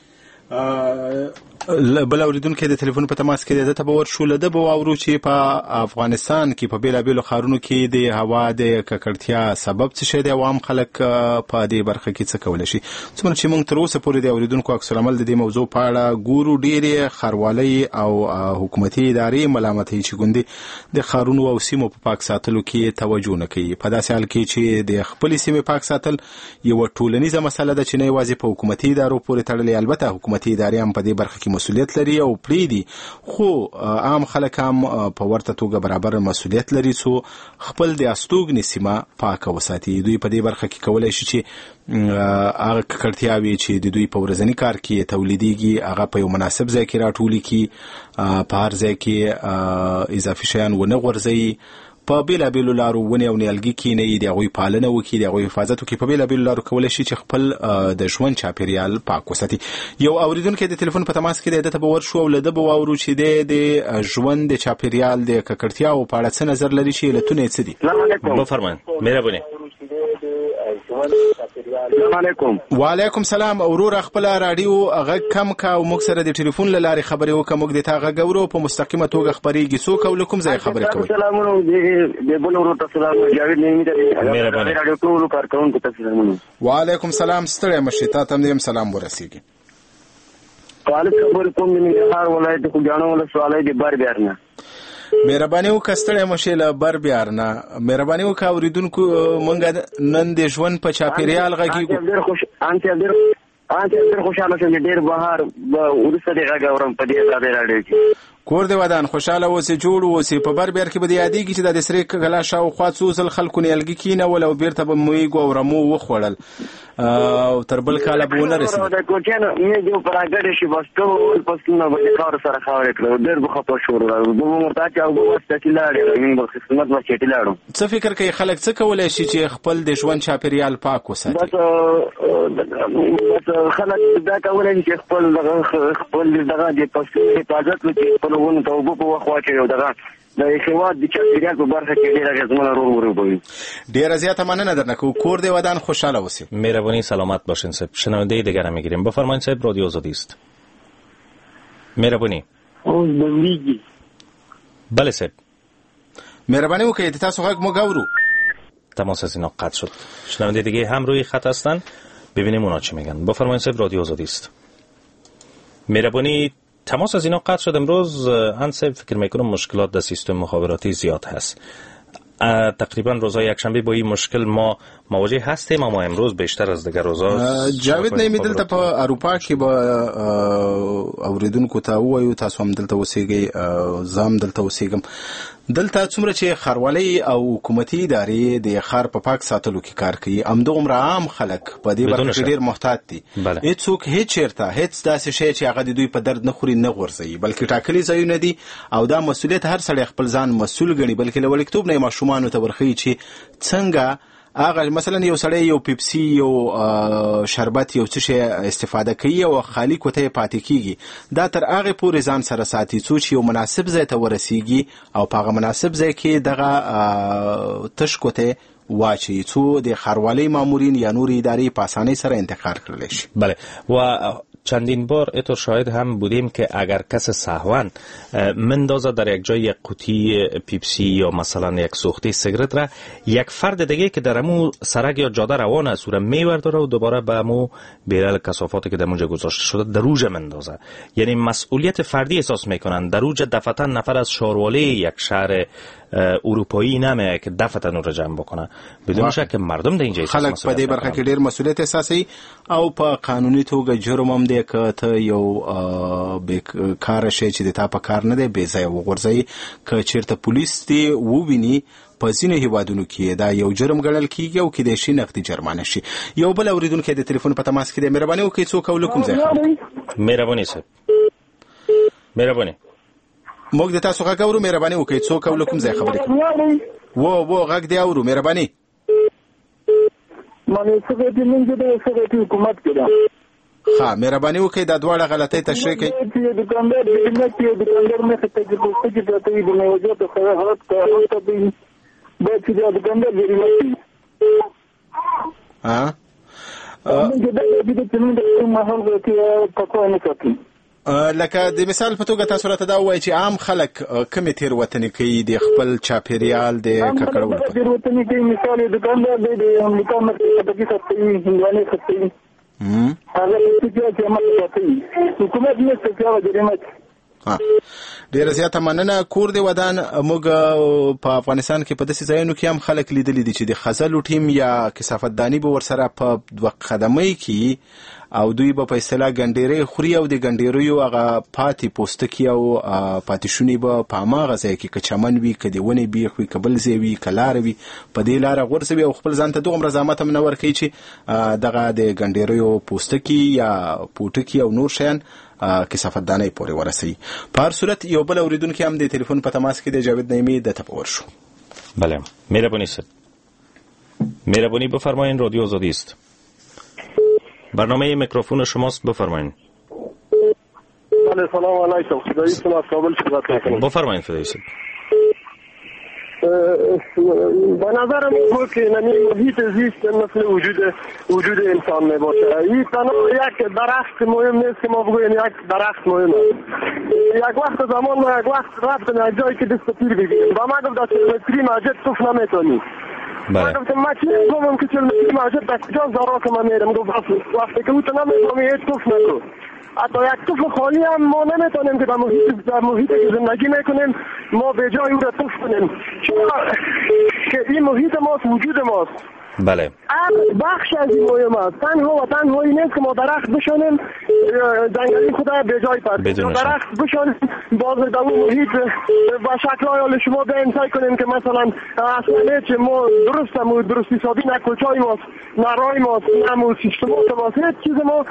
بل اوریدونکو د تلیفون په تماس کې د ته باور شو لده به واورو چې په افغانستان کې په بیلابیلو ښارونو کې د هوا د ککړتیا سبب څه شي دی او عام خلک په دې برخه کې څه کولی شي. څومره چې موږ تر اوسه پورې د اوریدونکو عکس العمل د دې موضوع په اړه ګورو ډېرې ښاروالۍ او حکومتي ادارې ملامتوي چې ګوندې د ښارونو او سیمو په پاک ساتلو کې توجه نه کوي. په داسې حال کې چې د خپلې سیمې پاک ساتل یوه ټولنیزه مسله ده چې نه یوازې په حکومتي ادارو پورې تړلې، البته حکومتي ادارې هم په دې برخه کې مسؤلیت لري او پریدي، خو عام خلک هم په ورته توګه برابر مسؤلیت لري څو خپل د استوګنې سیمه پاکه وساتي. دوی په دې برخه کې کولای شي چې هغه ککړتیاوې چې د دوی په ورځني کار کې تولیدېږي هغه په یو مناسب ځای کې راټولې کړي، په هر ځای کې اضافي شیان ونه غورځوي، په بیلابیلو لارو ونې او نیالګي کینوي، د هغوی پالنه وکړي، د هغوی حفاظت وکړي. په بیلابیلو لارو کولی شي چې خپل د ژوند چاپیریال پاک وساتي. یو اوریدونکی د تلیفون په تماس کې دی، دته به ورشو او له ده به واورو چې د ژوند د چاپیریال د ککړتیاو په اړه څه نظر لري، چې علتونه یې څه دي. بفرمایئ. مهرباني. وعلیکم سلام. ورور خپل رادیو غږ کم کا او موږ سره د ټلیفون له لارې خبرې وکړو. موږ د تا غږ اورو په مستقیمه توګه خبرېږي. څوک او له کوم ځای خبرې کوي؟ سلامونه د بل ورور ته سلام. جاوید نیمي ته رادیو ټول کارکونکو ته سلامونه. وعلیکم سلام. ستړی مشي، تا ته هم سلام ورسیږي. خالد خبر کوم د ننګرهار ولایت خوږیاڼو ولسوالۍ د بار بیارنه. مهرباني وکړه ستړی مو شي له بر بیار نه. مهرباني وکړه اوریدونکو مونږ نن د ژوند په چاپیریال غږیږو. ډېر خوشاله شوم چې ډېر بهار وروسته دې غږ اورم په دې ازادۍ راډیو کې. کور دې ودان خوشاله اوسې جوړ اوسې. په بر بیار کې به دې یادېږي چې د سرې کلا شاوخوا څو ځل خلکو نیالګي کېنول او بیرته به میږو او رمو وخوړل او تر بل کاله به ونه رسېدل. د کوچیانو میږو په راګډې شي بس ټول فصلونه به د خاورو سره خاورې کړو. ډېر به خفه شو ورته چې او به ورته چې لاړې موږ به خدمت به چېټې لاړو. څه فکر کوي خلک څه کولی شي چې خپل د ژوند چاپیریال پاک وساتي؟ بس خلک دا کولی شي چې خپل دغه د فصلونو حفاظت وکړي، خپلو ونو ته اوبه په وخت واچوي او دغه د هېواد د چاپیریال په برخه کې ډېر اغېزمنه رول ولوبوي. ډېره زیاته مننه درنه کوو. کور دې ودان خوشحاله اوسې. مهربانی سلامت باشین صاحب. شنونده دیگر هم میگیریم. بفرمایید صاحب، رادیو آزادی است. مهربانی. بله صاحب. مهربانی وکړئ تاسو غږ موږ اورو. تماس از اینا قطع شد. شنونده دیگه هم روی خط هستن، ببینیم اونا چی میگن. بفرمایید صاحب، رادیو آزادی است. مهربانی تماس از اینا قطع شد. امروز صاحب فکر میکنم مشکلات در سیستم مخابراتی زیاد هست. تقریبا روزهای یکشنبه با این مشکل ما مواجه هستیم، اما امروز بیشتر از دیگر روزها. جاوید نیمی دلته په اروپا کې به اوریدونکو ته وایو تاسو هم دلته اوسېږئ، زم دلته اوسېږم. دلته څومره چې ښاروالۍ او حکومتي ادارې د ښار په پاک ساتلو کې کار کوي، همدومره عام خلک په دې برخه کې ډېر محتاط دي. هېڅوک هېڅ چېرته هېڅ داسې شی چې هغه د دوی په درد نه خوري نه غورځوي، بلکې ټاکلي ځایونه دي او دا مسؤلیت هر سړی خپل ځان مسؤل ګڼي، بلکې له وړکتوب نه یې ماشومانو ته ورښیي چې څنګه هغه مثلا یو سړی یو پیپسي یو شربت یو څه شی استفاده کوي او خالی کوته پاتې کیږي، دا تر هغه پورې ځان سره ساتي څو چې یو مناسب ځای ته ورسیږي او په هغه مناسب ځای کې دغه تش کوته واچي څو د ښاروالۍ مامورین یا نور ادارې په اسانۍ سره انتقال کړلی شي. بله، و چندین بار اینطور شاهد هم بودیم که اگر کس سهواً مندازه در یک جای یک قوطی پیپسی یا مثلا یک سوخته سیگرت را، یک فرد دیگه که در امو سرک یا جاده روان است او را میورداره و دوباره به امو بیرل کثافاتی که در اونجا گذاشته شده در اوج مندازه. یعنی مسئولیت فردی احساس میکنن. در اوج دفعتا نفر از شاروالی یک شهر اروپایی نمیه که دفعتا اون را جمع بکنه. بدون شک مردم در اینجا خلک په دې برخه کې ډېر مسؤلیت احساسوي او په قانوني توګه جرم هم دی که ته یو بیکاره شی چې د تا په کار نه دی بې ځایه وغورځوي. که چېرته پولیس دې وویني په ځینو هیوادونو کې دا یو جرم ګڼل کېږي او کیدای شي نقدي جرمانه شي. یو بل اورېدونکی د تلیفون په تماس کې دی. مهرباني وکړئ څوک او له کوم ځای مهرباني صاحب. مهرباني موږ د تاسو غږ اورو. مهرباني وکړئ څوک او له کوم ځای خبرې کوي. و غږ دی اورو. مهرباني معنی څه دې موږ د حکومت کې ده. ها مهرباني وکړئ دا دواړه غلطۍ تشریح کړئ. دکاندار مې ته چې په دې ځای ته د موجود حالت ته به چې دکاندار دی ها موږ د دې ماحول کې پکو نه کوي. لکه د مثال په توګه تاسو راته دا وایي چې عام خلک کومې تېروتنې کوي د خپل چاپیریال د ککړولو په تېروتنې کوي. مثال یې دکاندار دی د امریکا مرکزي خطي خرڅوي، هندوانې خرڅوي، هغه چې عمل کوي حکومت نه څه جریمه. ډېره زیاته مننه. کور دې ودان. موږ په افغانستان کې په داسې ځایونو کې هم خلک لیدلي دي چې د خزلو ټیم یا کثافتداني به ورسره په دوه قدمۍ کې او دوی به په اصطلاح ګنډېرۍ خوري او د ګنډېریو هغه پاتې پوستکي او پاتې شونې به په هماغه ځای کې که چمن وي که د ونې بیخ وي که بل ځای وي که لاره وي په دې لاره غورځوي او خپل ځان ته دومره زحمت هم نه ورکوي چې دغه د ګنډېریو پوستکي یا پوټکي او نور شیان کثافتدانۍ پورې ورسوي. په هر صورت یو بل اورېدونکی هم د تلیفون په تماس کې د جاوید نعیمی دته په ورشو. بله مهربانی صاحب. مهربانی بفرمایید، رادیو آزادی است. برنامه میکروفون شماست، بفرمایید. بله سلام علیکم. فدایی صاحب از کابل صحبت می‌کنم. بفرمایید فدایی صاحب. به نظرم که نمی محیط زیست مثل وجود انسان می باشه. این تنها یک درخت مهم نیست که ما بگوییم یک درخت مهم است. یک وقت زمان ما یک وقت رفتم یک جایی که دست پیر بگیریم با ما گفت دست متری مسجد توف نمیتونی. من گفتم ما چی میگم که 40 متری مسجد دست جا زارا که من میرم. گفت وقتی که او تو نمیتونی هیچ توف نکن. حتی یک طفل خالی هم ما نمیتونیم که در محیطی که زندگی میکنیم ما به جای او را طفل کنیم، چون که این محیط ماست، وجود ماست. بله. بخش از این مهم است. تنها و تنهایی نیست که ما درخت بشانیم جنگلی خدا به جای پس درخت بشانیم باز در اون محیط و شکل‌های حال شما بیایم سعی کنیم که مثلا اصلا هیچ ما درست حسابی نه کوچای ماست نه رای ماست نه مو سیستمات ماست، هیچ چیز ما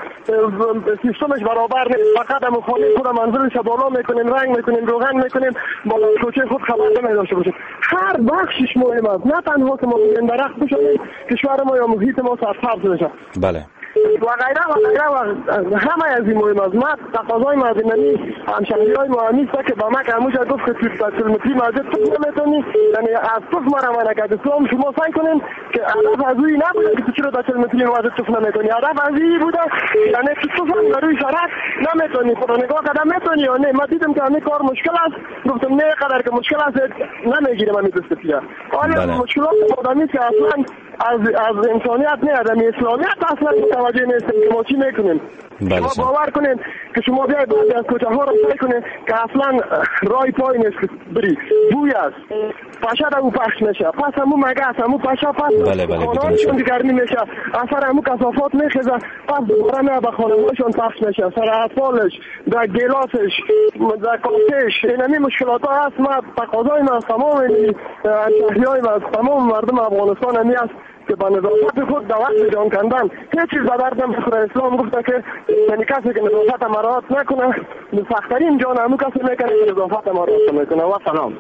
سیستمش برابر نیست. فقط هم خانه خود منزلش بالا میکنیم، رنگ میکنیم، روغن میکنیم، بالا کوچه خود خبر نمیداشته باشیم. هر بخشش مهم است، نه تنها که ما درخت بشانیم کشور ما یا محیط ما سرسبز بشه. بله. و غیره و غیره و همه از این مهم است. ما تقاضای مردمی همشهریای ما نیست که با ما که هموجه گفت که 200 کیلومتری مسجد تو نمیتونی، یعنی از تو ما نکرد. اسلام شما سعی کنین که هدف از اوی نبوده که چرا 200 کیلومتری مسجد تو نمیتونی، هدف از این بوده یعنی که تو هم روی شرط نمیتونی خدا نگاه کردم میتونی یا نه. ما دیدم که همین کار مشکل است، گفتم نه قدر که مشکل است نمیگیرم همین دستیه. حالا مشکلات آدمی که اصلا از انسانیت نه از اسلامیت اصلا متوجه نیستیم که ما چی میکنیم. شما باور کنین که شما بیاید بعضی از کوچه ها رو سعی کنین که اصلا رای پای نیست بری، بوی است پشه در او پخش میشه، پس همون مگس همون پشه پس خانهایشون دیگرمی میشه، اثر همون کثافات میخیزه، پس دوباره نه به خانهایشون پخش میشه، سر اطفالش در گلاسش در کاسش. این همین مشکلات ها هست. ما تقاضای ما از تمام شهریای ما از تمام مردم افغانستان همی است که با نظافت خود در وقت جان کندن هیچ چیز به درد نمیخوره. اسلام گفته که یعنی کسی که نظافت مراعات نکنه سخت‌ترین جان همون کسی میکنه که نظافت مراعات میکنه. و سلام.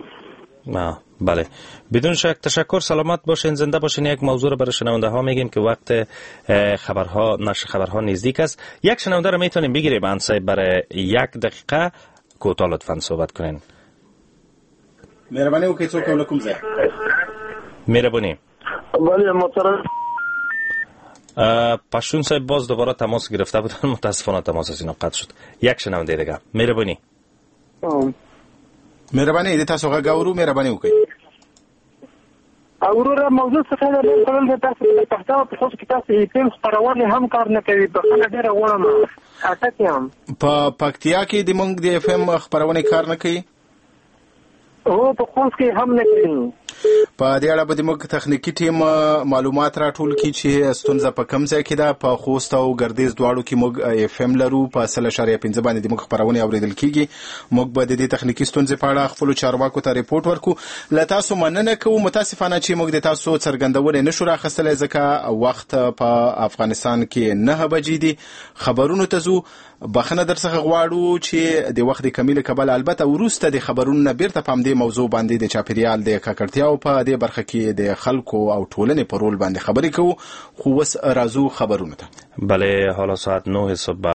بله، بدون شک تشکر. سلامت باشین، زنده باشین. یک موضوع رو برای شنونده ها میگیم که وقت خبرها نشر خبرها نزدیک است. یک شنونده رو میتونیم بگیریم انسای برای 1 دقیقه کوتاه لطفاً صحبت کنین. مهربانی وکړئ څوک ولکم زه. مهربانی. ولی محترم پشتون صاحب باز دوباره تماس گرفته بودن، متاسفانه تماس از اینا قطع شد. یک شنونده دیگه. مهربانی. مهربانی دې تاسو غاورو مهربانی وکړئ. اورور موضوع څه خبره ده کول د تاسو په پښتو په خاص کې تاسو فلم خبرونه هم کار نه کوي په خپل ډیره غوړم اټکم په پکتیا کې د مونږ د اف ام خبرونه کار نه کوي. او په خاص کې هم نه کوي. په دې اړه به موږ تخنیکی ټیم معلومات راټول کړي چې ستونزه په کوم ځای کې ده. په خوست او ګردیز دواړو کې موږ اف ام لرو، په 0.5 باندې موږ خبرونه اوریدل کیږي. موږ به د دې تخنیکی ستونزې په اړه خپل چارواکو ته ریپورت ورکو. له تاسو مننه کوو. متاسفانه چې موږ د تاسو څرګندونه نشو راخستلای ځکه وخت په افغانستان کې 9 بجې دي. خبرونو ته زو بخنه درڅخه غواړو چې د وخت د کمیل کبل البته ورسته د خبرونو بیرته پام دې موضوع باندې د چاپیریال د ککړتیا او په دې برخه کې د خلکو او ټولنې په رول باندې خبرې کوو. خو وس راځو خبرونه ته. بله، حالا ساعت 9 صبح